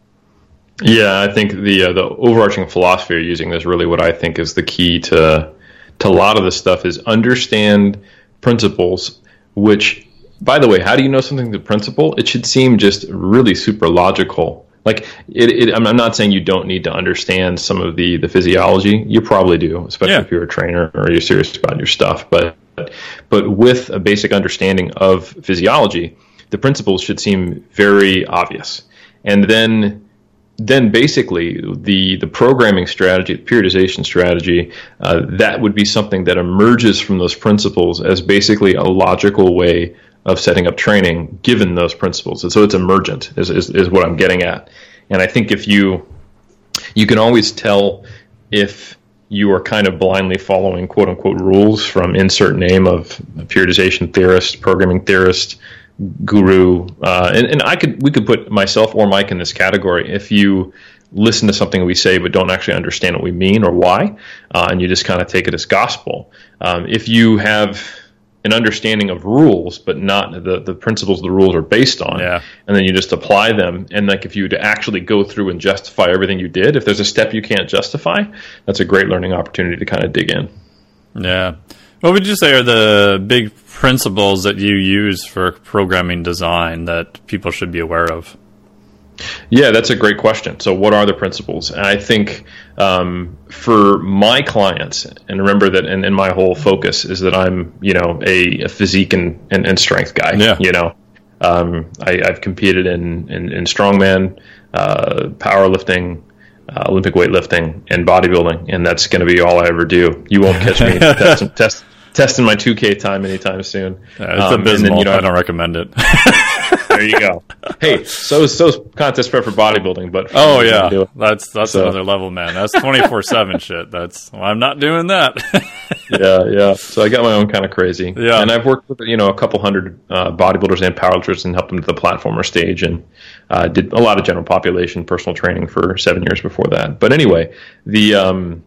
Yeah, I think the uh, the overarching philosophy of using this, really what I think is the key to to a lot of this stuff, is understand principles, which, by the way, how do you know something's a principle? It should seem just really super logical. Like, it, it, I'm not saying you don't need to understand some of the, the physiology. You probably do, especially yeah. if you're a trainer or you're serious about your stuff. But but with a basic understanding of physiology, the principles should seem very obvious. And then then basically the the programming strategy, the periodization strategy, uh, that would be something that emerges from those principles as basically a logical way of setting up training given those principles. And so it's emergent is, is, is what I'm getting at. And I think if you, you can always tell if you are kind of blindly following quote unquote rules from insert name of periodization theorist, programming theorist, guru, uh, and, and I could we could put myself or Mike in this category. If you listen to something we say but don't actually understand what we mean or why, uh, and you just kind of take it as gospel. Um, if you have an understanding of rules but not the, the principles the rules are based on, yeah. and then you just apply them, and like if you to actually go through and justify everything you did, if there's a step you can't justify, that's a great learning opportunity to kind of dig in. Yeah. What would you say are the big principles that you use for programming design that people should be aware of? Yeah, that's a great question. So what are the principles? And I think um, for my clients, and remember that and, and my whole focus is that I'm, you know, a, a physique and, and, and strength guy. Yeah. You know, um, I, I've competed in, in, in strongman, uh, powerlifting, uh, Olympic weightlifting, and bodybuilding, and that's going to be all I ever do. You won't catch me test, test, testing my two K time anytime soon. Yeah, it's um, abysmal. Then, you know, I don't recommend it. There you go. Hey, so so contest prep for bodybuilding, but for oh me, yeah, do it. that's that's So- another level, man. That's twenty-four seven shit. That's well, I'm not doing that. yeah, yeah. So I got my own kind of crazy. Yeah. And I've worked with, you know, a couple hundred uh, bodybuilders and powerlifters and helped them to the platformer stage, and uh, did a lot of general population personal training for seven years before that. But anyway, the um,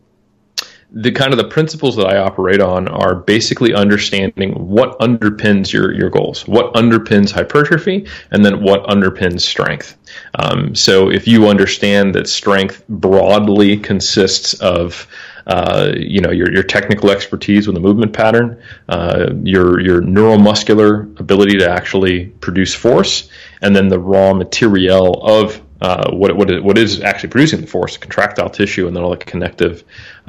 the kind of the principles that I operate on are basically understanding what underpins your, your goals, what underpins hypertrophy, and then what underpins strength. Um, so if you understand that strength broadly consists of Uh, you know, your your technical expertise with the movement pattern, uh, your your neuromuscular ability to actually produce force, and then the raw material of uh, what what is, what is actually producing the force, contractile tissue, and then all the connective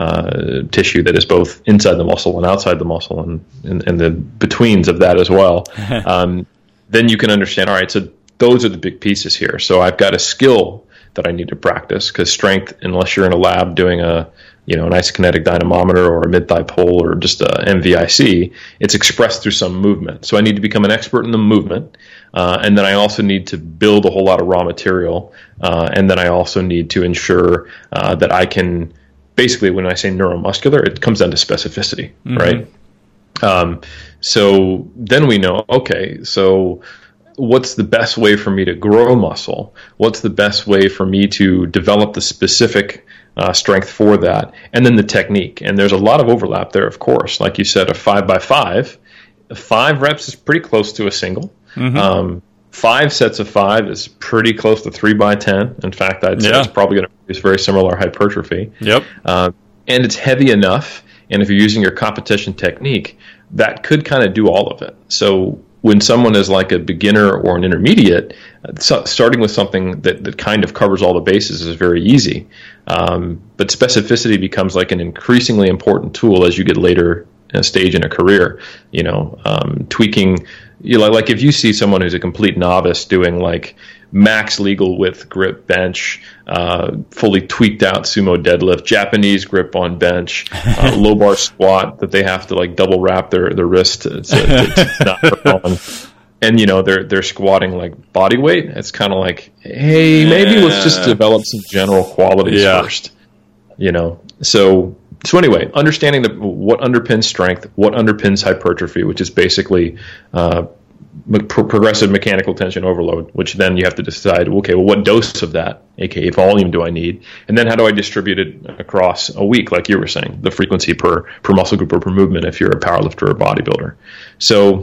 uh, tissue that is both inside the muscle and outside the muscle, and and, and the betweens of that as well. um, then you can understand. All right, so those are the big pieces here. So I've got a skill that I need to practice, because strength, unless you're in a lab doing a you know, an isokinetic dynamometer or a mid-thigh pull or just a M V I C, it's expressed through some movement. So I need to become an expert in the movement, uh, and then I also need to build a whole lot of raw material, uh, and then I also need to ensure uh, that I can, basically when I say neuromuscular, it comes down to specificity, mm-hmm. right? Um, so then we know, okay, so what's the best way for me to grow muscle? What's the best way for me to develop the specific Uh, strength for that, and then the technique. And there's a lot of overlap there, of course. Like you said, a five by five, five reps is pretty close to a single. Mm-hmm. Um, five sets of five is pretty close to three by ten. In fact, I'd say yeah. it's probably going to produce very similar hypertrophy. Yep. Uh, and it's heavy enough, and if you're using your competition technique, that could kind of do all of it. So when someone is like a beginner or an intermediate, so starting with something that, that kind of covers all the bases is very easy. Um, but specificity becomes like an increasingly important tool as you get later in a stage in a career. You know, um, tweaking, you know, like if you see someone who's a complete novice doing like max legal width grip bench, uh, fully tweaked out sumo deadlift, Japanese grip on bench, uh, low bar squat that they have to like double wrap their, their wrist to, to, to not put on. And, you know, they're they're squatting like body weight. It's kind of like, hey, maybe yeah. let's just develop some general qualities yeah. first. You know, so so anyway, understanding the, what underpins strength, what underpins hypertrophy, which is basically uh, pro- progressive mechanical tension overload, which then you have to decide, okay, well, what dose of that, aka volume, do I need? And then how do I distribute it across a week, like you were saying, the frequency per, per muscle group or per movement if you're a powerlifter or a bodybuilder. So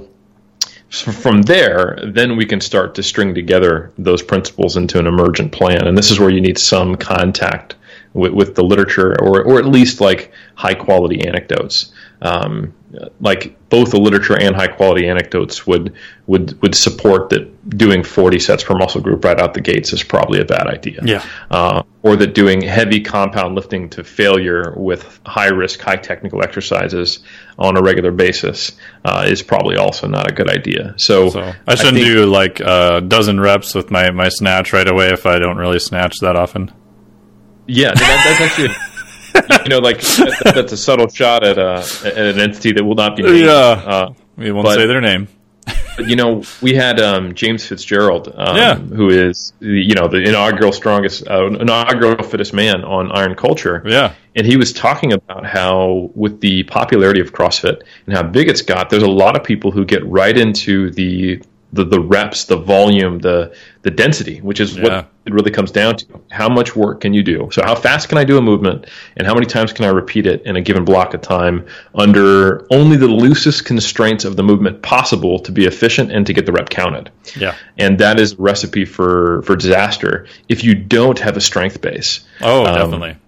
from there, then we can start to string together those principles into an emergent plan. And this is where you need some contact with, with the literature, or, or at least like high quality anecdotes. Um, like both the literature and high quality anecdotes would, would, would support that doing forty sets per muscle group right out the gates is probably a bad idea. Yeah. Uh, or that doing heavy compound lifting to failure with high risk, high technical exercises on a regular basis uh, is probably also not a good idea. So, so I shouldn't I think, do like a dozen reps with my, my snatch right away if I don't really snatch that often. Yeah, that, that's actually, you know, like that, that's a subtle shot at, a, at an entity that will not be named. Yeah, uh, we won't but, say their name. but, you know, we had um, James Fitzgerald, um, yeah. who is, you know, the inaugural strongest, uh, inaugural fittest man on Iron Culture. Yeah. And he was talking about how, with the popularity of CrossFit and how big it's got, there's a lot of people who get right into the the, the reps, the volume, the the density, which is yeah. what it really comes down to. How much work can you do? So how fast can I do a movement, and how many times can I repeat it in a given block of time under only the loosest constraints of the movement possible to be efficient and to get the rep counted? Yeah. And that is a recipe for, for disaster if you don't have a strength base. Oh, um, definitely.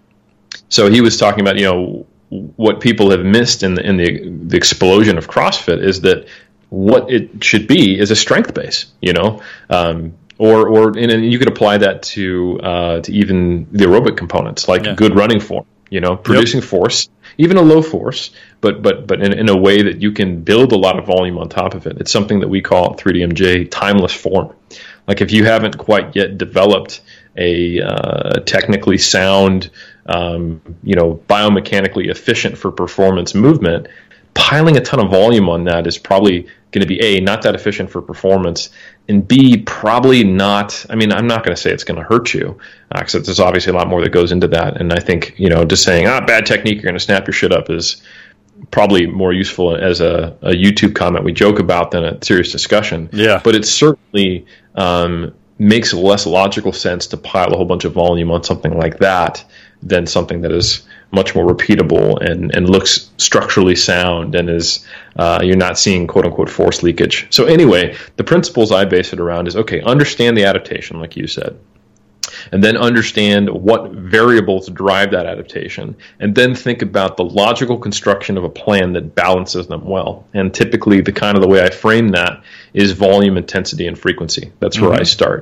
So he was talking about, you know, what people have missed in the, in the the explosion of CrossFit is that what it should be is a strength base, you know, um, or or and you could apply that to uh, to even the aerobic components, like yeah. good running form, you know, producing yep. force, even a low force, but but but in, in a way that you can build a lot of volume on top of it. It's something that we call three D M J timeless form. Like if you haven't quite yet developed a uh, technically sound, um, you know, biomechanically efficient for performance movement, piling a ton of volume on that is probably going to be A, not that efficient for performance, and B, probably not, I mean, I'm not going to say it's going to hurt you, because uh, there's obviously a lot more that goes into that, and I think, you know, just saying, ah, bad technique, you're going to snap your shit up is probably more useful as a, a YouTube comment we joke about than a serious discussion. Yeah. But it certainly um, makes less logical sense to pile a whole bunch of volume on something like that than something that is much more repeatable and, and looks structurally sound and is uh, you're not seeing quote unquote force leakage. So anyway, the principles I base it around is, okay, understand the adaptation, like you said, and then understand what variables drive that adaptation, and then think about the logical construction of a plan that balances them well. And typically the kind of the way I frame that is volume, intensity, and frequency. That's mm-hmm. where I start.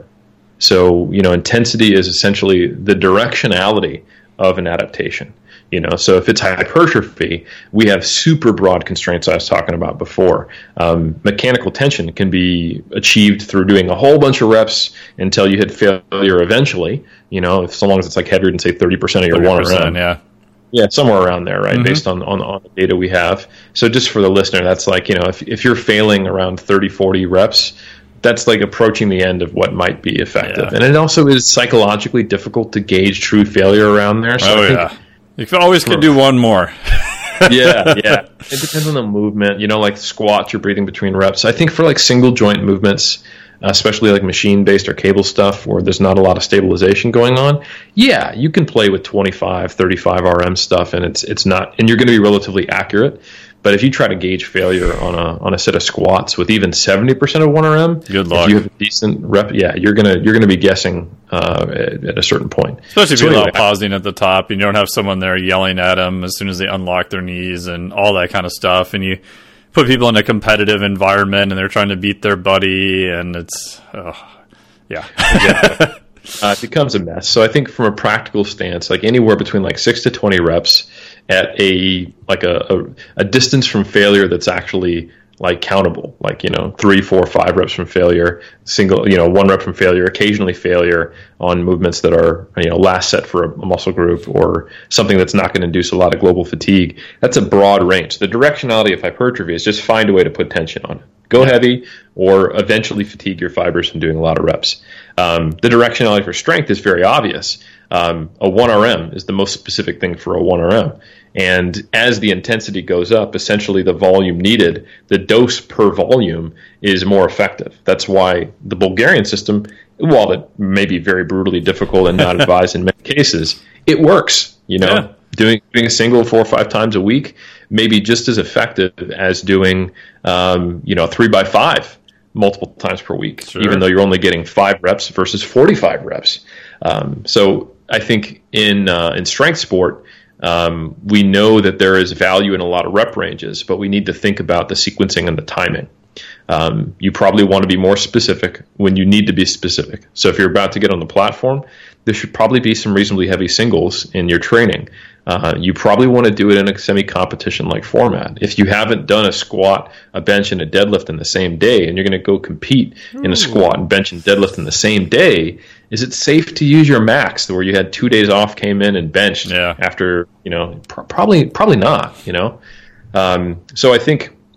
So, you know, intensity is essentially the directionality of an adaptation. You know, so if it's hypertrophy, we have super broad constraints I was talking about before. Um, mechanical tension can be achieved through doing a whole bunch of reps until you hit failure eventually, you know, if, so long as it's like heavier than, say, thirty percent of your one R M. Yeah. Yeah, somewhere around there, right, mm-hmm. based on, on, on the data we have. So just for the listener, that's like, you know, if, if you're failing around thirty, forty reps, that's like approaching the end of what might be effective. Yeah. And it also is psychologically difficult to gauge true failure around there. So oh, I think, yeah. You always could do one more. yeah, yeah. It depends on the movement. You know, like squats, you're breathing between reps. I think for like single joint movements, especially like machine-based or cable stuff where there's not a lot of stabilization going on, yeah, you can play with twenty-five, thirty-five R M stuff, and it's it's not, and you're going to be relatively accurate. But if you try to gauge failure on a on a set of squats with even seventy percent of one R M, good luck. If you have a decent rep, yeah, you're gonna you're gonna be guessing uh, at, at a certain point. Especially if so you're anyway, not pausing at the top, and you don't have someone there yelling at them as soon as they unlock their knees and all that kind of stuff. And you put people in a competitive environment, and they're trying to beat their buddy, and it's oh, yeah. yeah. Uh, it becomes a mess. So I think from a practical stance, like anywhere between like six to twenty reps at a like a, a, a distance from failure that's actually like countable, like, you know, three, four, five reps from failure, single, you know, one rep from failure, occasionally failure on movements that are, you know, last set for a, a muscle group or something that's not going to induce a lot of global fatigue. That's a broad range. The directionality of hypertrophy is just find a way to put tension on it. Go heavy or eventually fatigue your fibers from doing a lot of reps. Um, the directionality for strength is very obvious. Um, a one R M is the most specific thing for a one R M. And as the intensity goes up, essentially the volume needed, the dose per volume is more effective. That's why the Bulgarian system, while it may be very brutally difficult and not advised in many cases, it works. You know, yeah. doing, doing a single four or five times a week may be just as effective as doing, um, you know, three by five multiple times per week, sure. even though you're only getting five reps versus forty-five reps. Um, so I think in uh, in strength sport, um, we know that there is value in a lot of rep ranges, but we need to think about the sequencing and the timing. Um, you probably want to be more specific when you need to be specific. So if you're about to get on the platform, there should probably be some reasonably heavy singles in your training. Uh, you probably want to do it in a semi-competition-like format. If you haven't done a squat, a bench, and a deadlift in the same day, and you're going to go compete Ooh. in a squat and bench and deadlift in the same day, is it safe to use your max where you had two days off, came in and benched yeah. after, you know, pr- probably probably not, you know? Um, so I think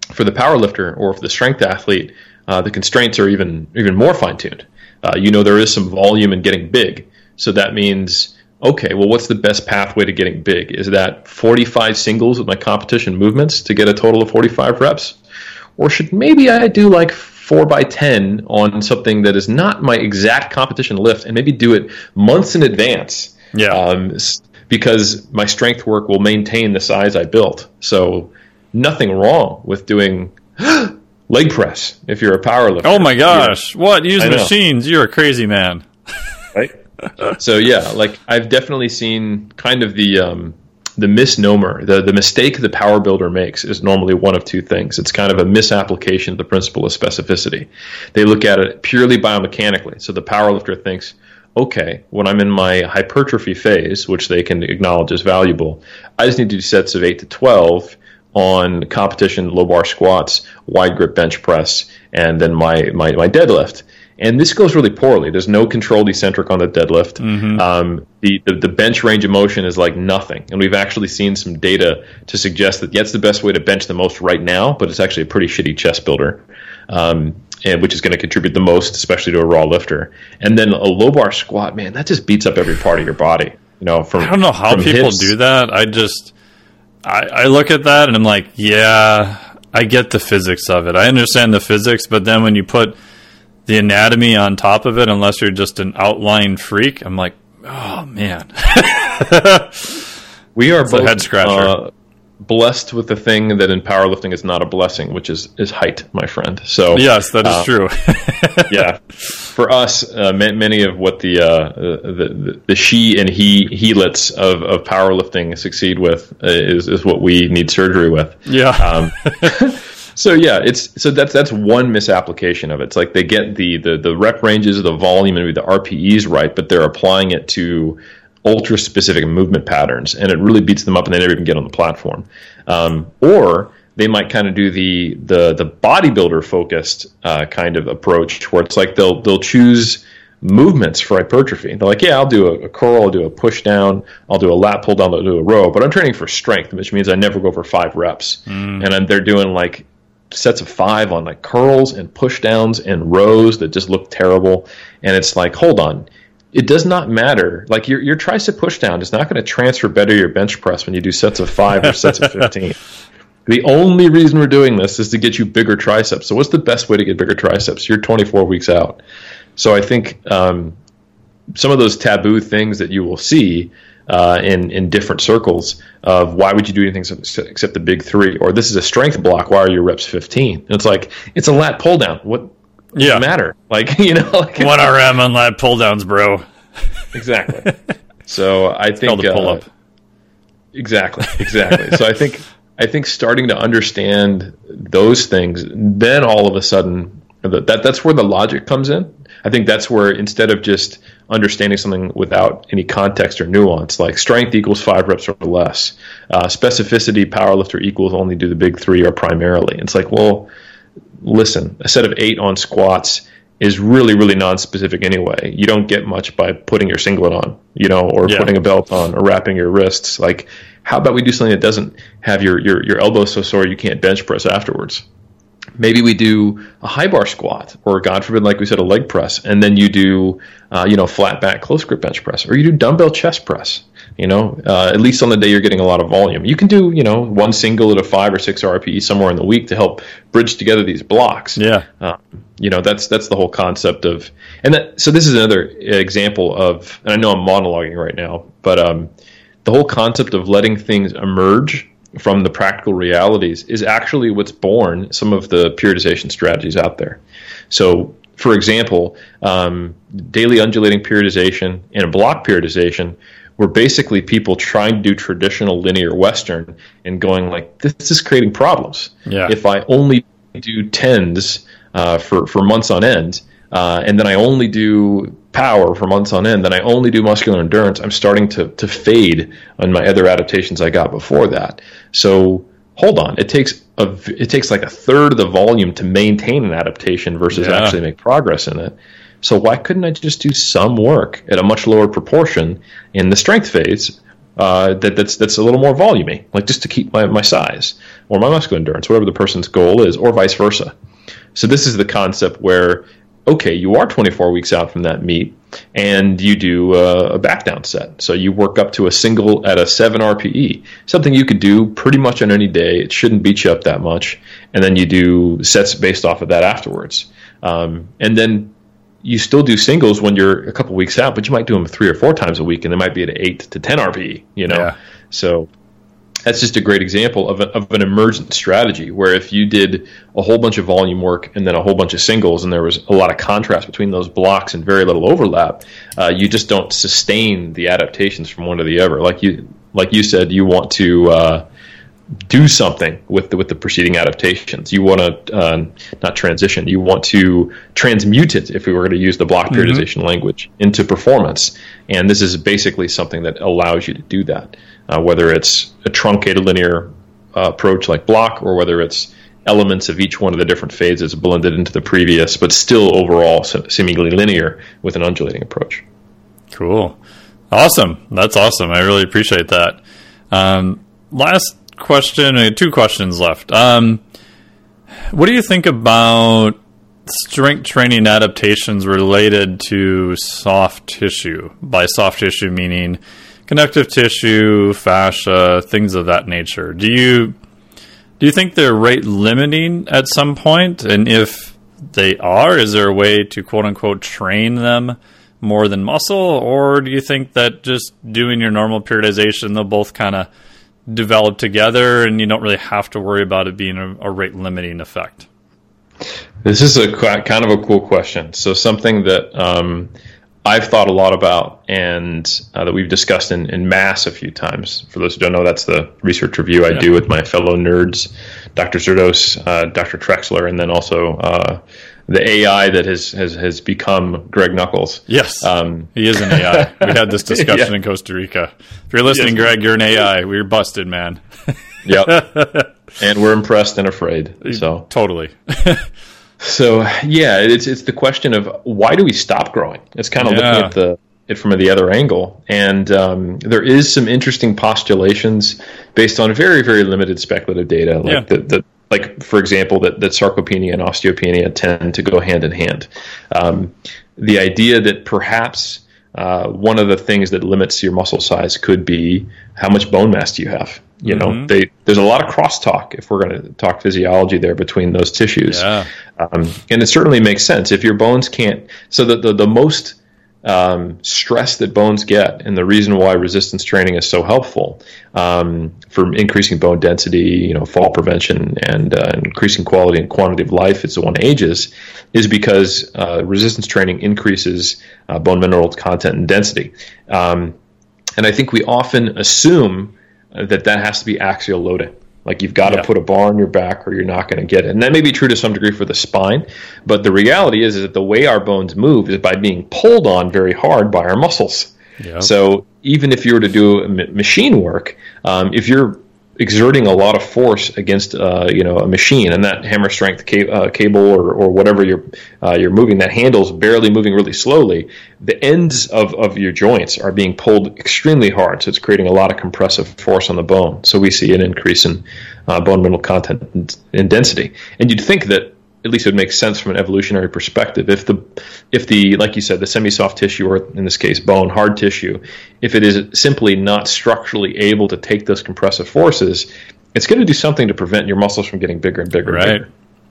for the power lifter or for the strength athlete, uh, the constraints are even even more fine-tuned. Uh, you know, there is some volume in getting big. So that means, okay, well, what's the best pathway to getting big? Is that forty-five singles with my competition movements to get a total of forty-five reps? Or should maybe I do like four by ten on something that is not my exact competition lift and maybe do it months in advance? Yeah. Um, because my strength work will maintain the size I built. So nothing wrong with doing leg press if you're a power lifter. Oh my gosh. Yeah. What? Use machines. You're a crazy man. Right? So yeah, like I've definitely seen kind of the um, the misnomer, the, the mistake the power builder makes is normally one of two things. It's kind of a misapplication of the principle of specificity. They look at it purely biomechanically. So the power lifter thinks, okay, when I'm in my hypertrophy phase, which they can acknowledge as valuable, I just need to do sets of eight to twelve on competition low bar squats, wide grip bench press, and then my, my, my deadlift. And this goes really poorly. There's no controlled eccentric on the deadlift. Mm-hmm. Um, the, the the bench range of motion is like nothing. And we've actually seen some data to suggest that, yeah, it's the best way to bench the most right now, but it's actually a pretty shitty chest builder, um, and which is going to contribute the most, especially to a raw lifter. And then a low bar squat, man, that just beats up every part of your body. You know, from I don't know how people hips. do that. I just I, I look at that and I'm like, yeah, I get the physics of it. I understand the physics, but then when you put the anatomy on top of it, unless you're just an outline freak, I'm like, oh man. We are it's both a head scratcher. Uh, blessed with the thing that in powerlifting is not a blessing, which is, is height, my friend. So yes, that is uh, true. Yeah, for us, uh, many of what the, uh, the the she and he helix of, of powerlifting succeed with uh, is is what we need surgery with. Yeah. Um, So yeah, it's so that's that's one misapplication of it. It's like they get the the, the rep ranges, the volume, and the R P Es right, but they're applying it to ultra specific movement patterns, and it really beats them up, and they never even get on the platform. Um, or they might kind of do the the the bodybuilder focused uh, kind of approach, where it's like they'll they'll choose movements for hypertrophy. They're like, yeah, I'll do a, a curl, I'll do a push down, I'll do a lat pull down, I'll do a row, but I'm training for strength, which means I never go over five reps, mm. and I'm, they're doing like sets of five on like curls and push downs and rows that just look terrible. And it's like, hold on, it does not matter. Like your your tricep push down is not going to transfer better your bench press when you do sets of five or sets of fifteen. The only reason we're doing this is to get you bigger triceps. So what's the best way to get bigger triceps? You're twenty-four weeks out. So I think um, some of those taboo things that you will see Uh, in, in different circles of why would you do anything except the big three, or this is a strength block, why are your reps fifteen? And it's like, it's a lat pull down. What does yeah. it matter? Like, you know, like one R M on lat pull downs, bro. Exactly. So I it's think called a pull up. Uh, exactly, exactly. So I think I think starting to understand those things, then all of a sudden that, that that's where the logic comes in. I think that's where, instead of just understanding something without any context or nuance, like strength equals five reps or less, uh, specificity, powerlifter equals only do the big three or primarily. It's like, well, listen, a set of eight on squats is really, really non-specific anyway. You don't get much by putting your singlet on, you know, or yeah. putting a belt on, or wrapping your wrists. Like, how about we do something that doesn't have your, your, your elbow so sore you can't bench press afterwards? Maybe we do a high bar squat, or God forbid, like we said, a leg press, and then you do, uh, you know, flat back close grip bench press, or you do dumbbell chest press. You know, uh, at least on the day you're getting a lot of volume. You can do, you know, one single at a five or six R P E somewhere in the week to help bridge together these blocks. Yeah, uh, you know, that's that's the whole concept of, and that. So this is another example of, and I know I'm monologuing right now, but um, the whole concept of letting things emerge from the practical realities is actually what's born some of the periodization strategies out there. So, for example, um, daily undulating periodization and block periodization were basically people trying to do traditional linear Western and going like, this is creating problems. Yeah. If I only do tens uh, for, for months on end, uh, and then I only do power for months on end, then I only do muscular endurance, I'm starting to to fade on my other adaptations I got before that. So hold on, it takes a it takes like a third of the volume to maintain an adaptation versus yeah. actually make progress in it. So why couldn't I just do some work at a much lower proportion in the strength phase uh, that, that's that's a little more volume-y, like just to keep my, my size or my muscular endurance, whatever the person's goal is, or vice versa. So this is the concept where, okay, you are twenty-four weeks out from that meet, and you do a, a back down set. So you work up to a single at a seven R P E, something you could do pretty much on any day. It shouldn't beat you up that much. And then you do sets based off of that afterwards. Um, and then you still do singles when you're a couple weeks out, but you might do them three or four times a week, and they might be at eight to ten R P E, you know? Yeah. So that's just a great example of, a, of an emergent strategy where if you did a whole bunch of volume work and then a whole bunch of singles and there was a lot of contrast between those blocks and very little overlap, uh, you just don't sustain the adaptations from one to the other. Like you, like you said, you want to uh, do something with the, with the preceding adaptations. You want to uh, not transition. You want to transmute it, if we were going to use the block periodization mm-hmm. language, into performance. And this is basically something that allows you to do that, uh, whether it's a truncated linear uh, approach like block, or whether it's elements of each one of the different phases blended into the previous, but still overall seemingly linear with an undulating approach. Cool. Awesome. That's awesome. I really appreciate that. Um, last question, uh, two questions left. Um, what do you think about strength training adaptations related to soft tissue? By soft tissue, meaning connective tissue, fascia, things of that nature. Do you do you think they're rate limiting at some point? And if they are, is there a way to quote unquote train them more than muscle? Or do you think that just doing your normal periodization, they'll both kind of develop together and you don't really have to worry about it being a, a rate limiting effect? This is a kind of a cool question. So something that um, I've thought a lot about and uh, that we've discussed in, in mass a few times. For those who don't know, that's the research review I yeah. do with my fellow nerds, Doctor Zerdos, uh, Doctor Trexler, and then also uh, the A I that has, has, has become Greg Nuckols. Yes, um, he is an A I. We had this discussion yeah. in Costa Rica. If you're listening, yes. Greg, you're an A I. We're busted, man. Yep. And we're impressed and afraid. So totally. So yeah, it's it's the question of why do we stop growing? It's kind of yeah. looking at the it from the other angle, and um, there is some interesting postulations based on very very limited speculative data, like yeah. the, the like for example that that sarcopenia and osteopenia tend to go hand in hand. Um, the idea that perhaps uh, one of the things that limits your muscle size could be how much bone mass do you have. You know, mm-hmm. they, there's a lot of crosstalk if we're going to talk physiology there between those tissues. Yeah. Um, and it certainly makes sense. If your bones can't, so the, the, the most um, stress that bones get, and the reason why resistance training is so helpful um, for increasing bone density, you know, fall prevention, and uh, increasing quality and quantity of life as one ages, is because uh, resistance training increases uh, bone mineral content and density. Um, and I think we often assume that that has to be axial loading. Like you've got to yeah. put a bar on your back or you're not going to get it. And that may be true to some degree for the spine, but the reality is, is that the way our bones move is by being pulled on very hard by our muscles. Yeah. So even if you were to do machine work, um, if you're exerting a lot of force against uh, you know a machine, and that hammer strength ca- uh, cable or, or whatever you're uh, you're moving, that handle's barely moving really slowly, the ends of, of your joints are being pulled extremely hard, so it's creating a lot of compressive force on the bone. So we see an increase in uh, bone mineral content and, and density. And you'd think that at least it would make sense from an evolutionary perspective. If the, if the, like you said, the semi-soft tissue, or in this case, bone, hard tissue, if it is simply not structurally able to take those compressive forces, it's going to do something to prevent your muscles from getting bigger and bigger right. and bigger.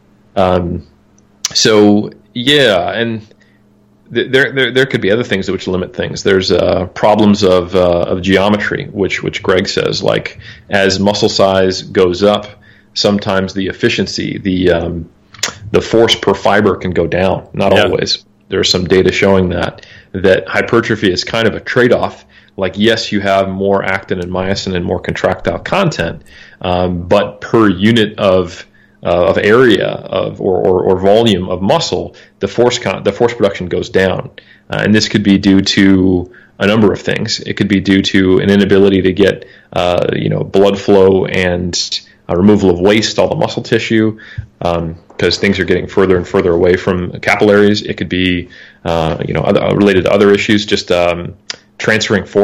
Um, so, yeah, and th- there, there there could be other things which limit things. There's uh, problems of uh, of geometry, which which Greg says, like as muscle size goes up, sometimes the efficiency, the um, the force per fiber can go down. Not yeah. always. There's some data showing that, that hypertrophy is kind of a trade-off. Like, yes, you have more actin and myosin and more contractile content, um, but per unit of uh, of area of or, or, or volume of muscle, the force con- the force production goes down. Uh, and this could be due to a number of things. It could be due to an inability to get uh, you know blood flow and Uh, removal of waste, all the muscle tissue, because um, things are getting further and further away from capillaries. It could be, uh, you know, other, related to other issues, just um, transferring force.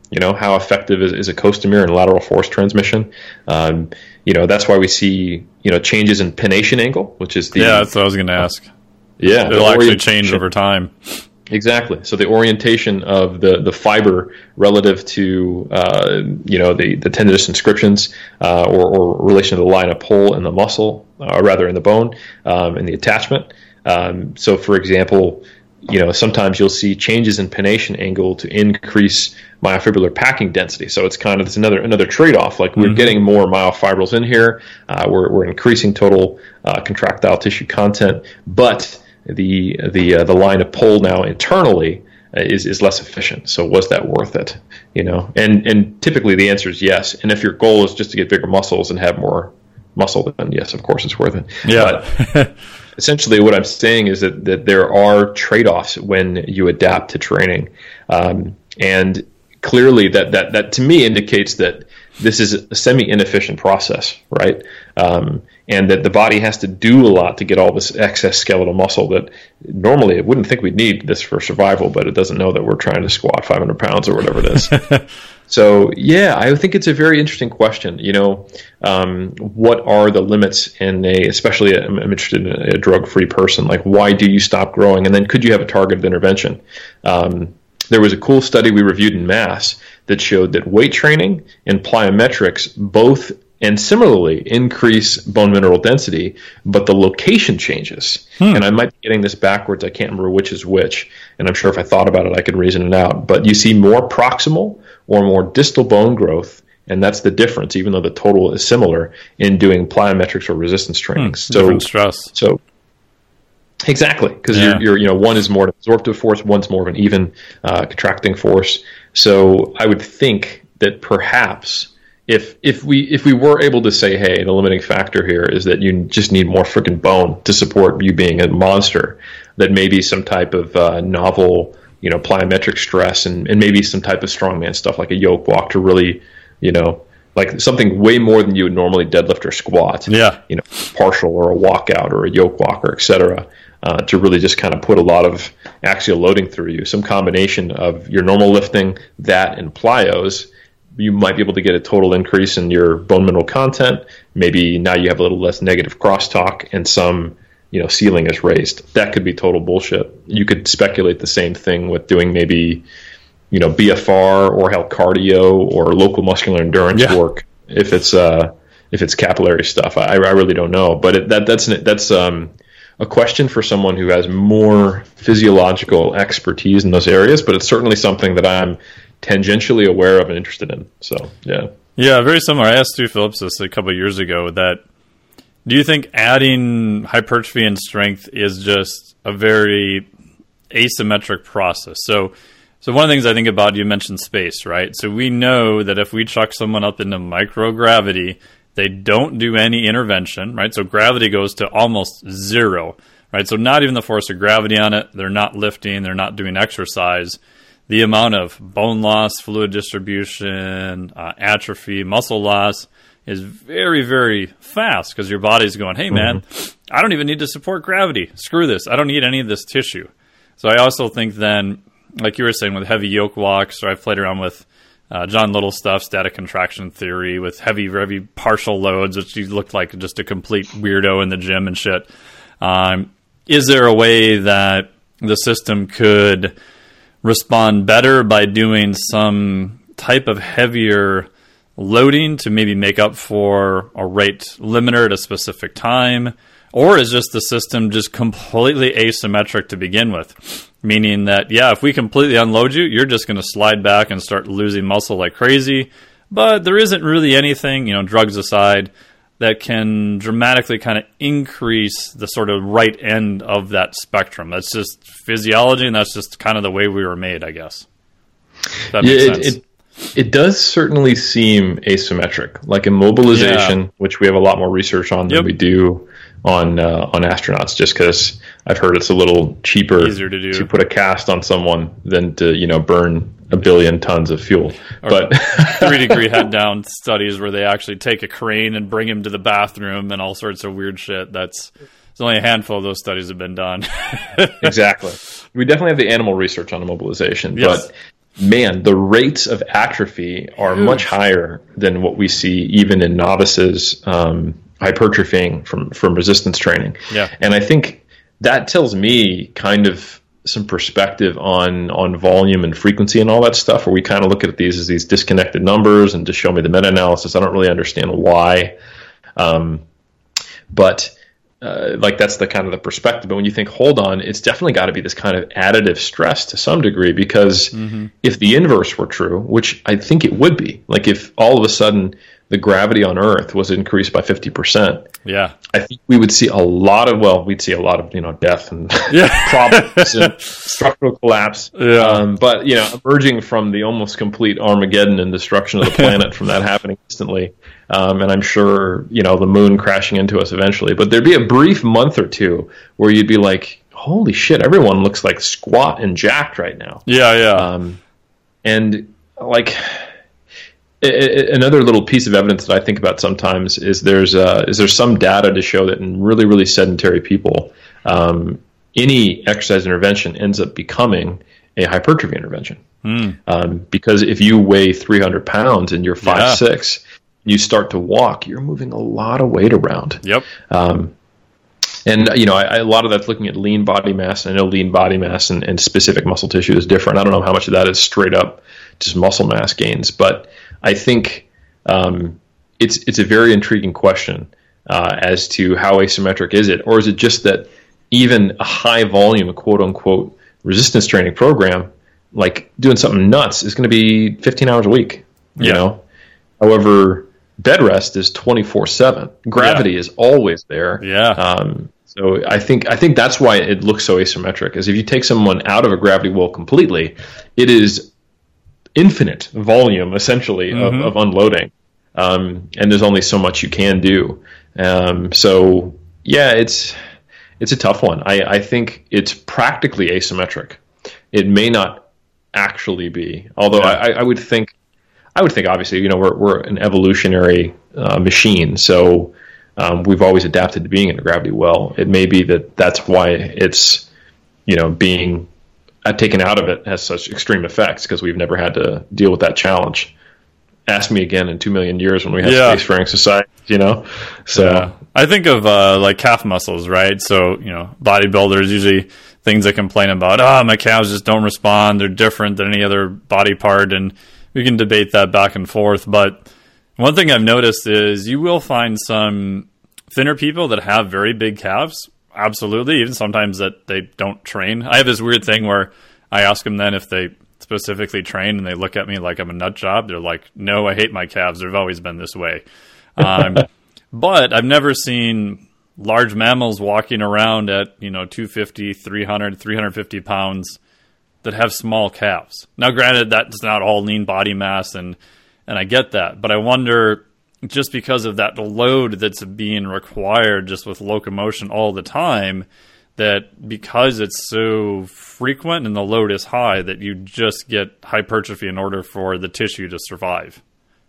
You know, how effective is, is a Costamere and lateral force transmission? Um, you know, that's why we see, you know, changes in pennation angle, which is the... Yeah, that's what I was going to ask. Yeah. It'll actually change over time. Exactly. So the orientation of the, the fiber relative to, uh, you know, the, the tendinous inscriptions uh, or, or relation to the line of pull in the muscle, or rather in the bone, um, and the attachment. Um, so, for example, you know, sometimes you'll see changes in pennation angle to increase myofibrillar packing density. So it's kind of it's another another trade-off. Like we're mm-hmm. getting more myofibrils in here, uh, we're we're increasing total uh, contractile tissue content, but the the uh, the line of pull now internally uh, is is less efficient. So was that worth it? You know, and and typically the answer is yes. And if your goal is just to get bigger muscles and have more muscle, then yes, of course it's worth it. Yeah. But essentially, what I'm saying is that, that there are trade-offs when you adapt to training, um, and clearly that, that that to me indicates that this is a semi-inefficient process, right? Um, and that the body has to do a lot to get all this excess skeletal muscle that normally it wouldn't think we'd need this for survival, but it doesn't know that we're trying to squat five hundred pounds or whatever it is. So, yeah, I think it's a very interesting question. You know, um, what are the limits in a, especially I'm interested in a drug-free person, like why do you stop growing? And then could you have a targeted intervention? Um, there was a cool study we reviewed in Mass that showed that weight training and plyometrics both and similarly increase bone mineral density, but the location changes. Hmm. And I might be getting this backwards. I can't remember which is which. And I'm sure if I thought about it, I could reason it out. But you see more proximal or more distal bone growth, and that's the difference, even though the total is similar in doing plyometrics or resistance training. Hmm. So, different stress. So exactly, because yeah. you're, you're, you know, one is more an absorptive force, one's more of an even uh, contracting force. So I would think that perhaps if if we if we were able to say, hey, the limiting factor here is that you just need more freaking bone to support you being a monster, that maybe some type of uh, novel, you know, plyometric stress and, and maybe some type of strongman stuff like a yoke walk to really, you know, like something way more than you would normally deadlift or squat. Yeah. You know, partial or a walkout or a yoke walker, et cetera, uh, to really just kind of put a lot of axial loading through you. Some combination of your normal lifting, that, and plyos, you might be able to get a total increase in your bone mineral content. Maybe now you have a little less negative crosstalk and some, you know, ceiling is raised. That could be total bullshit. You could speculate the same thing with doing maybe, you know, B F R or health cardio or local muscular endurance yeah. work. If it's uh, if it's capillary stuff, I, I really don't know. But it, that that's that's um, a question for someone who has more physiological expertise in those areas. But it's certainly something that I'm tangentially aware of and interested in. So yeah, yeah, very similar. I asked Stu Phillips this a couple of years ago. That do you think adding hypertrophy and strength is just a very asymmetric process? So. So one of the things I think about, you mentioned space, right? So we know that if we chuck someone up into microgravity, they don't do any intervention, right? So gravity goes to almost zero, right? So not even the force of gravity on it. They're not lifting. They're not doing exercise. The amount of bone loss, fluid distribution, uh, atrophy, muscle loss is very, very fast because your body's going, hey, man, mm-hmm. I don't even need to support gravity. Screw this. I don't need any of this tissue. So I also think then, like you were saying, with heavy yoke walks, or I've played around with uh, John Little stuff, static contraction theory, with heavy, heavy partial loads, which you look like just a complete weirdo in the gym and shit. Um, is there a way that the system could respond better by doing some type of heavier loading to maybe make up for a rate limiter at a specific time? Or is just the system just completely asymmetric to begin with? Meaning that, yeah, if we completely unload you, you're just going to slide back and start losing muscle like crazy. But there isn't really anything, you know, drugs aside, that can dramatically kind of increase the sort of right end of that spectrum. That's just physiology, and that's just kind of the way we were made, I guess. If that makes yeah, sense. It, it, it does certainly seem asymmetric. Like immobilization, yeah. which we have a lot more research on than yep. we do on uh, on astronauts, just because I've heard it's a little cheaper Easier to do. to put a cast on someone than to, you know, burn a billion tons of fuel. Or but three degree head down studies where they actually take a crane and bring him to the bathroom and all sorts of weird shit. That's there's only a handful of those studies have been done. Exactly. We definitely have the animal research on immobilization, yes. but man, the rates of atrophy are Huge. much higher than what we see even in novices um, hypertrophying from, from resistance training. Yeah. And I think that tells me kind of some perspective on, on volume and frequency and all that stuff, where we kind of look at these as these disconnected numbers and just show me the meta-analysis. I don't really understand why. Um, but uh, like that's the kind of the perspective. But when you think, hold on, it's definitely got to be this kind of additive stress to some degree, because mm-hmm. if the inverse were true, which I think it would be, like if all of a sudden the gravity on Earth was increased by fifty percent, yeah, I think we would see a lot of, well, we'd see a lot of, you know, death and yeah. problems and structural collapse. Yeah. Um, but, you know, emerging from the almost complete Armageddon and destruction of the planet from that happening instantly. Um, and I'm sure, you know, the moon crashing into us eventually. But there'd be a brief month or two where you'd be like, holy shit, everyone looks like squat and jacked right now. Yeah, yeah. Um, and, like... Another little piece of evidence that I think about sometimes is there's uh, is there's some data to show that in really, really sedentary people, um, any exercise intervention ends up becoming a hypertrophy intervention. Mm. Um, because if you weigh three hundred pounds and you're five yeah. six, you start to walk, you're moving a lot of weight around. Yep. Um, and, you know, I, I, a lot of that's looking at lean body mass. I know lean body mass and, and specific muscle tissue is different. I don't know how much of that is straight up just muscle mass gains, but I think um, it's it's a very intriguing question uh, as to how asymmetric is it, or is it just that even a high volume, quote unquote, resistance training program, like doing something nuts, is going to be fifteen hours a week. You yeah. know, however, bed rest is twenty-four seven. Gravity yeah. is always there. Yeah. Um, so I think I think that's why it looks so asymmetric. Is if you take someone out of a gravity well completely, it is infinite volume, essentially, mm-hmm. of, of unloading. Um, and there's only so much you can do. Um, so, yeah, it's it's a tough one. I, I think it's practically asymmetric. It may not actually be. Although yeah. I, I would think, I would think, obviously, you know, we're, we're an evolutionary uh, machine. So um, we've always adapted to being in a gravity well. It may be that that's why it's, you know, being... taken out of it has such extreme effects, because we've never had to deal with that challenge. Ask me again in two million years when we have yeah. spacefaring society, you know? So yeah. I think of uh, like calf muscles, right? So, you know, bodybuilders, usually things they complain about, oh, my calves just don't respond. They're different than any other body part. And we can debate that back and forth. But one thing I've noticed is you will find some thinner people that have very big calves. Absolutely, even sometimes that they don't train. I have this weird thing where I ask them then if they specifically train, and they look at me like I'm a nut job. They're like, no, I hate my calves. They've always been this way. Um, but I've never seen large mammals walking around at, you know, two fifty, three hundred, three hundred fifty pounds that have small calves. Now, granted, that's not all lean body mass, and, and I get that. But I wonder... just because of that load that's being required just with locomotion all the time, that because it's so frequent and the load is high, that you just get hypertrophy in order for the tissue to survive.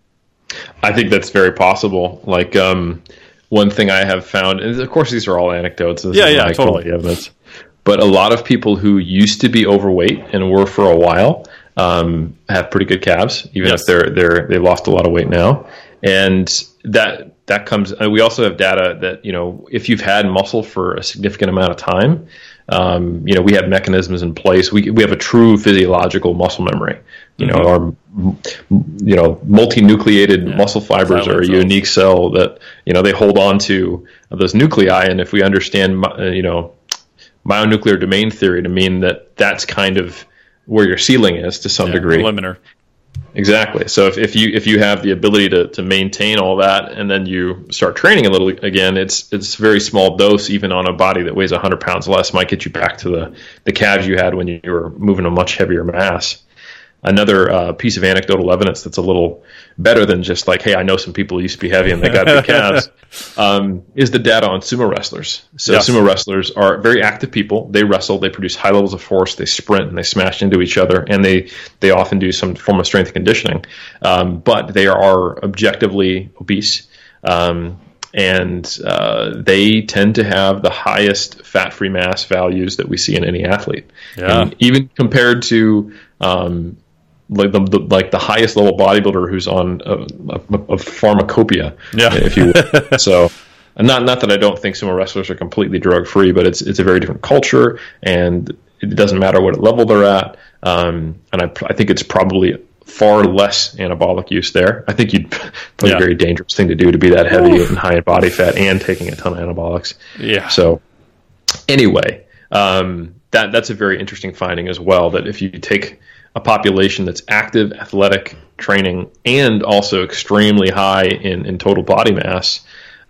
I think that's very possible. Like, um, one thing I have found, and of course these are all anecdotes. This yeah, is yeah, totally. Evidence. But a lot of people who used to be overweight and were for a while um, have pretty good calves, even yes. if they're they're they lost a lot of weight now. And that that comes. And we also have data that, you know, if you've had muscle for a significant amount of time, um, you know, we have mechanisms in place. We we have a true physiological muscle memory. You know, mm-hmm. our you know multinucleated yeah. muscle fibers are a cells. unique cell that, you know, they hold on to those nuclei. And if we understand, uh, you know, myonuclear domain theory to mean that that's kind of where your ceiling is to some yeah, degree. Limiter. Exactly. So if, if you if you have the ability to, to maintain all that, and then you start training a little again, it's it's a very small dose, even on a body that weighs one hundred pounds less, might get you back to the, the calves you had when you were moving a much heavier mass. Another uh, piece of anecdotal evidence that's a little better than just like, hey, I know some people who used to be heavy and they got big calves, um, is the data on sumo wrestlers. So yes. sumo wrestlers are very active people. They wrestle, they produce high levels of force, they sprint, and they smash into each other, and they, they often do some form of strength and conditioning. Um, but they are objectively obese, um, and uh, they tend to have the highest fat-free mass values that we see in any athlete. Yeah. And even compared to... Um, like the, the like the highest level bodybuilder who's on a, a, a pharmacopoeia, yeah. if you will. So, not not that I don't think sumo wrestlers are completely drug free, but it's it's a very different culture, and it doesn't matter what level they're at. Um, and I I think it's probably far less anabolic use there. I think you'd probably yeah. a very dangerous thing to do to be that heavy Oof. and high in body fat and taking a ton of anabolics. Yeah. So anyway, um, that that's a very interesting finding as well, that if you take a population that's active, athletic, training, and also extremely high in, in total body mass,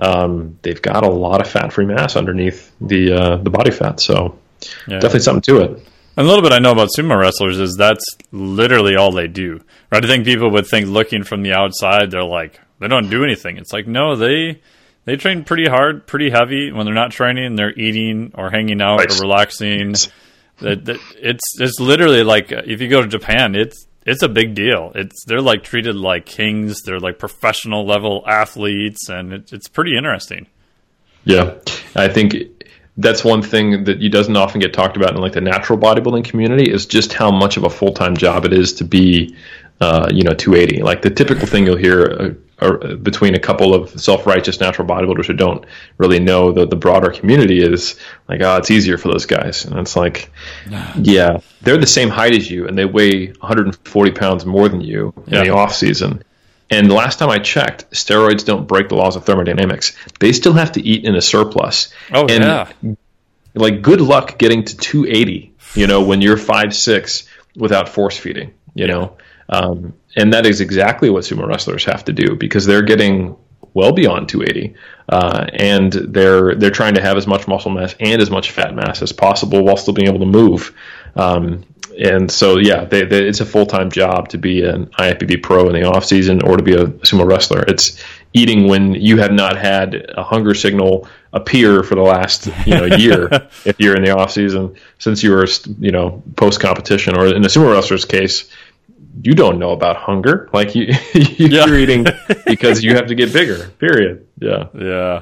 um, they've got a lot of fat-free mass underneath the uh, the body fat. So yeah. definitely something to it. And a little bit I know about sumo wrestlers is that's literally all they do, right? I think people would think, looking from the outside, they're like, they don't do anything. It's like, no, they they train pretty hard, pretty heavy. When they're not training, they're eating or hanging out right. or relaxing. That, that it's it's literally like, if you go to Japan, it's it's a big deal. It's they're like treated like kings. They're like professional level athletes, and it, it's pretty interesting. Yeah, I think that's one thing that you doesn't often get talked about in like the natural bodybuilding community, is just how much of a full-time job it is to be, uh, you know, two eighty. Like the typical thing you'll hear uh, uh, between a couple of self-righteous natural bodybuilders who don't really know the, the broader community is like, oh, it's easier for those guys. And it's like, yeah, they're the same height as you and they weigh one hundred forty pounds more than you in yeah. the off season. And the last time I checked, steroids don't break the laws of thermodynamics. They still have to eat in a surplus. Oh, and yeah. like, good luck getting to two eighty, you know, when you're five six without force feeding, you yeah. know. Um, and that is exactly what sumo wrestlers have to do, because they're getting well beyond two eighty, uh, and they're they're trying to have as much muscle mass and as much fat mass as possible while still being able to move. Um, And so, yeah, they, they, it's a full-time job to be an I F B B pro in the off-season or to be a sumo wrestler. It's eating when you have not had a hunger signal appear for the last you know year if you're in the off-season, since you were, you know, post-competition. Or in the sumo wrestler's case, you don't know about hunger. Like, you, you're yeah. eating because you have to get bigger, period. Yeah. Yeah.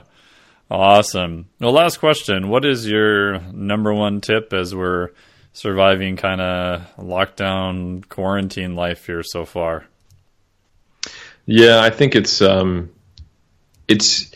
Awesome. Well, last question. What is your number one tip as we're surviving kind of lockdown quarantine life here so far? Yeah, I think it's um, it's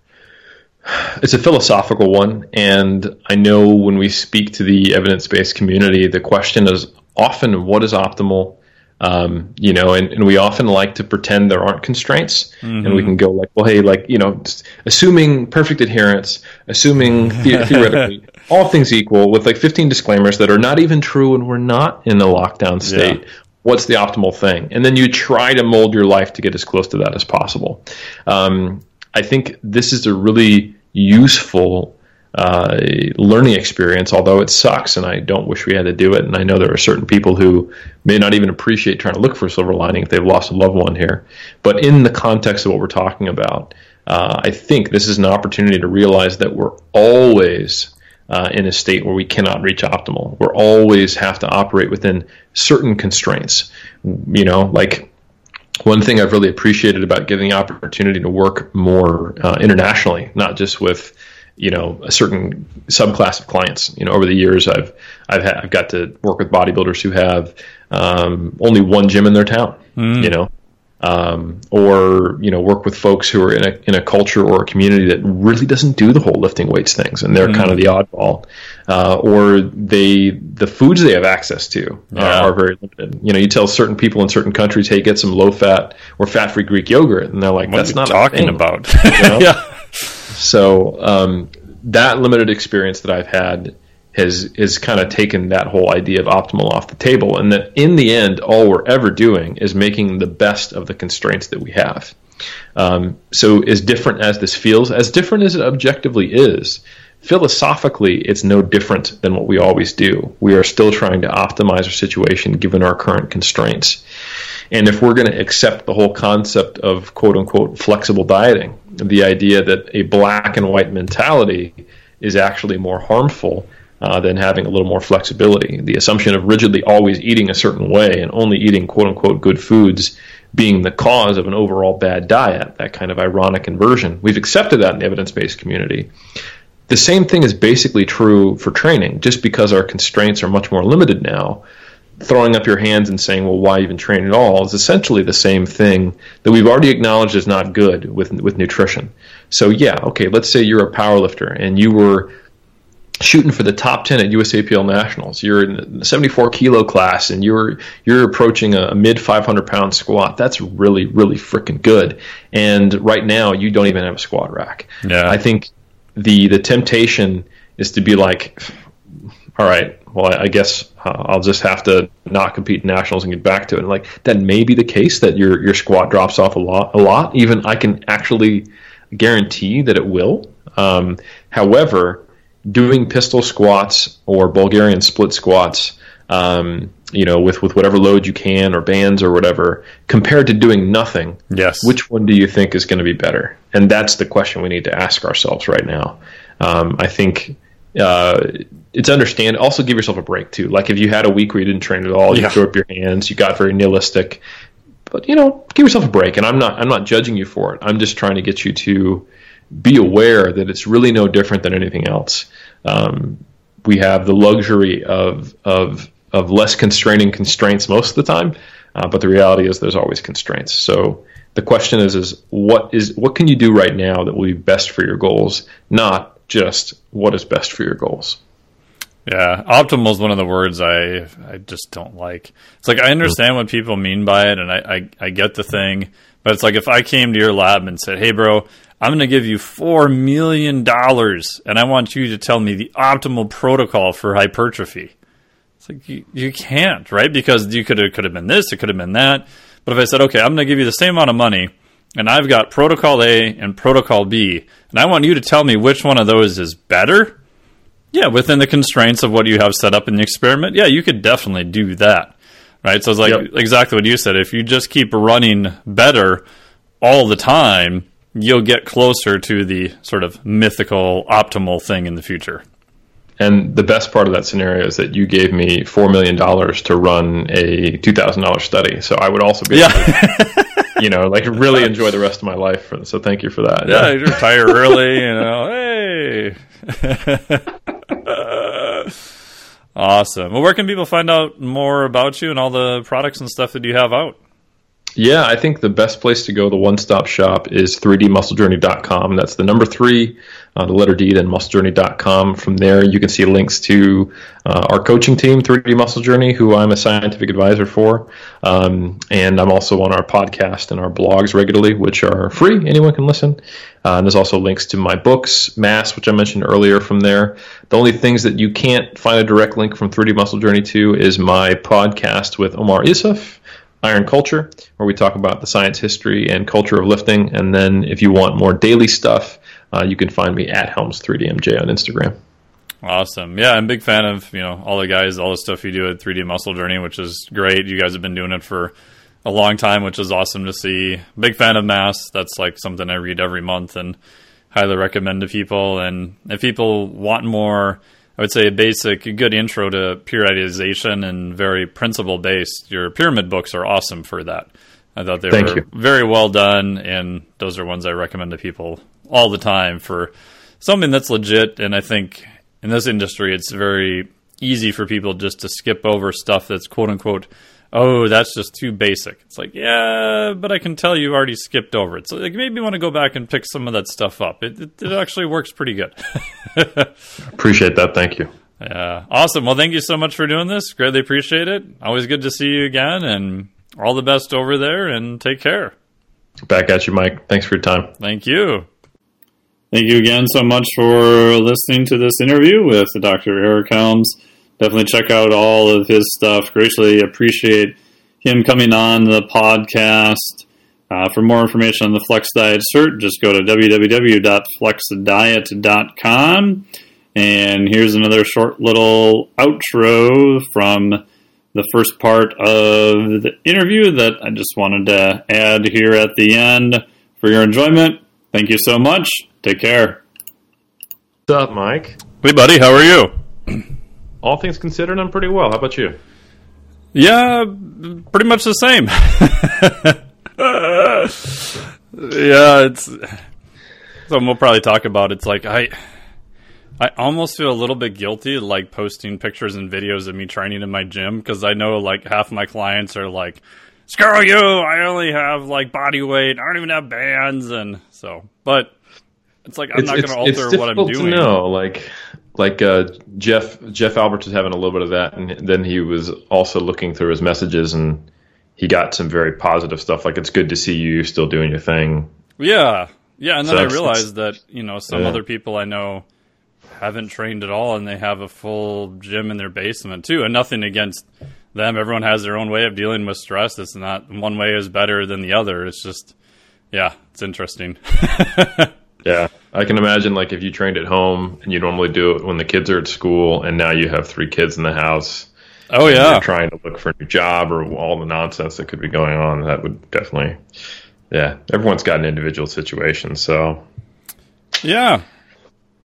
it's a philosophical one, and I know when we speak to the evidence-based community, the question is often, what is optimal? Um, you know, and, and we often like to pretend there aren't constraints, mm-hmm. and we can go like, well, hey, like, you know, assuming perfect adherence, assuming the- theoretically all things equal, with like fifteen disclaimers that are not even true and we're not in a lockdown state, yeah. what's the optimal thing? And then you try to mold your life to get as close to that as possible. Um, I think this is a really useful uh, learning experience, although it sucks and I don't wish we had to do it. And I know there are certain people who may not even appreciate trying to look for a silver lining if they've lost a loved one here. But in the context of what we're talking about, uh, I think this is an opportunity to realize that we're always uh, in a state where we cannot reach optimal. We're always have to operate within certain constraints. You know, like, one thing I've really appreciated about getting the opportunity to work more uh, internationally, not just with, you know, a certain subclass of clients. You know, over the years, I've I've had, I've got to work with bodybuilders who have um, only one gym in their town. Mm. You know, um, or you know, work with folks who are in a in a culture or a community that really doesn't do the whole lifting weights things, and they're mm. kind of the oddball. Uh, or they the foods they have access to yeah. are, are very limited. You know, you tell certain people in certain countries, hey, get some low fat or fat free Greek yogurt, and they're like, what that's are you not talking a thing. about. You know? yeah. So um, that limited experience that I've had has is kind of taken that whole idea of optimal off the table, and that in the end, all we're ever doing is making the best of the constraints that we have. Um, so as different as this feels, as different as it objectively is, philosophically, it's no different than what we always do. We are still trying to optimize our situation given our current constraints. And if we're going to accept the whole concept of quote-unquote flexible dieting, the idea that a black and white mentality is actually more harmful uh, than having a little more flexibility, the assumption of rigidly always eating a certain way and only eating quote-unquote good foods being the cause of an overall bad diet, that kind of ironic inversion, we've accepted that in the evidence-based community. The same thing is basically true for training. Just because our constraints are much more limited now throwing up your hands and saying, well, why even train at all, is essentially the same thing that we've already acknowledged is not good with with nutrition. So yeah, okay, let's say you're a powerlifter and you were shooting for the top ten at U S A P L Nationals. You're in the seventy-four kilo class and you're you're approaching a mid five hundred pound squat. That's really, really freaking good. And right now you don't even have a squat rack. Yeah. I think the the temptation is to be like, all right, well, I guess I'll just have to not compete in nationals and get back to it. And like, that may be the case that your your squat drops off a lot. A lot. Even I can actually guarantee that it will. Um, however, doing pistol squats or Bulgarian split squats, um, you know, with, with whatever load you can or bands or whatever, compared to doing nothing, yes, which one do you think is going to be better? And that's the question we need to ask ourselves right now. Um, I think uh, it's understand. Also, give yourself a break too. Like if you had a week where you didn't train at all, you yeah. threw up your hands, you got very nihilistic. But you know, give yourself a break. And I'm not I'm not judging you for it. I'm just trying to get you to be aware that it's really no different than anything else. Um, we have the luxury of of of less constraining constraints most of the time, uh, but the reality is there's always constraints. So the question is is what is what can you do right now that will be best for your goals, not just what is best for your goals. Yeah, optimal is one of the words I I just don't like. It's like I understand what people mean by it, and I, I, I get the thing, but it's like if I came to your lab and said, hey, bro, I'm going to give you four million dollars, and I want you to tell me the optimal protocol for hypertrophy. It's like you, you can't, right? Because you could have could have been this, it could have been that. But if I said, okay, I'm going to give you the same amount of money, and I've got protocol A and protocol B, and I want you to tell me which one of those is better, yeah, within the constraints of what you have set up in the experiment, yeah, you could definitely do that, right? So it's like yep. exactly what you said. If you just keep running better all the time, you'll get closer to the sort of mythical optimal thing in the future. And the best part of that scenario is that you gave me four million dollars to run a two thousand dollars study. So I would also be able to, you know, like really enjoy the rest of my life. So thank you for that. Yeah, yeah. You retire early, you know, hey. Awesome. Well, where can people find out more about you and all the products and stuff that you have out? Yeah, I think the best place to go, the one-stop shop, is three d muscle journey dot com. That's the number three, uh, the letter D, then muscle journey dot com. From there, you can see links to uh, our coaching team, three D Muscle Journey, who I'm a scientific advisor for. Um, and I'm also on our podcast and our blogs regularly, which are free. Anyone can listen. Uh, and there's also links to my books, Mass, which I mentioned earlier from there. The only things that you can't find a direct link from three D Muscle Journey to is my podcast with Omar Isuf, Iron Culture, where we talk about the science, history, and culture of lifting. And then if you want more daily stuff, uh, you can find me at Helms three D M J on Instagram. Awesome. Yeah, I'm a big fan of, you know, all the guys, all the stuff you do at three D Muscle Journey, which is great. You guys have been doing it for a long time, which is awesome to see. Big fan of Mass. That's like something I read every month and highly recommend to people. And if people want more, I would say a basic, a good intro to periodization and very principle-based, your pyramid books are awesome for that. I thought they Thank were you. very well done, and those are ones I recommend to people all the time for something that's legit. And I think in this industry, it's very easy for people just to skip over stuff that's quote-unquote, oh, that's just too basic. It's like, yeah, but I can tell you already skipped over it. So like, maybe you want to go back and pick some of that stuff up. It, it, it actually works pretty good. Appreciate that. Thank you. Yeah. Awesome. Well, thank you so much for doing this. Greatly appreciate it. Always good to see you again, and all the best over there, and take care. Back at you, Mike. Thanks for your time. Thank you. Thank you again so much for listening to this interview with Doctor Eric Helms. Definitely check out all of his stuff. Greatly appreciate him coming on the podcast. Uh, for more information on the Flex Diet Cert, just go to w w w dot flex diet dot com. And here's another short little outro from the first part of the interview that I just wanted to add here at the end for your enjoyment. Thank you so much. Take care. What's up, Mike? Hey, buddy. How are you? All things considered, I'm pretty well. How about you? Yeah, pretty much the same. yeah, it's something we'll probably talk about. It's like I, I almost feel a little bit guilty, like posting pictures and videos of me training in my gym, because I know like half my clients are like, "Screw you! I only have like body weight. I don't even have bands," and so. But it's like I'm it's, not going to alter it's what I'm doing. To know, like, like uh, Jeff Jeff Alberts was having a little bit of that, and then he was also looking through his messages, and he got some very positive stuff. Like, it's good to see you still doing your thing. Yeah, yeah, and then So I it's- realized that you know some Yeah. other people I know haven't trained at all, and they have a full gym in their basement too. And nothing against them. Everyone has their own way of dealing with stress. It's not one way is better than the other. It's just, yeah, it's interesting. Yeah, I can imagine, like, if you trained at home and you normally do it when the kids are at school, and now you have three kids in the house. Oh and yeah, you're trying to look for a new job or all the nonsense that could be going on. That would definitely, yeah. Everyone's got an individual situation, so yeah,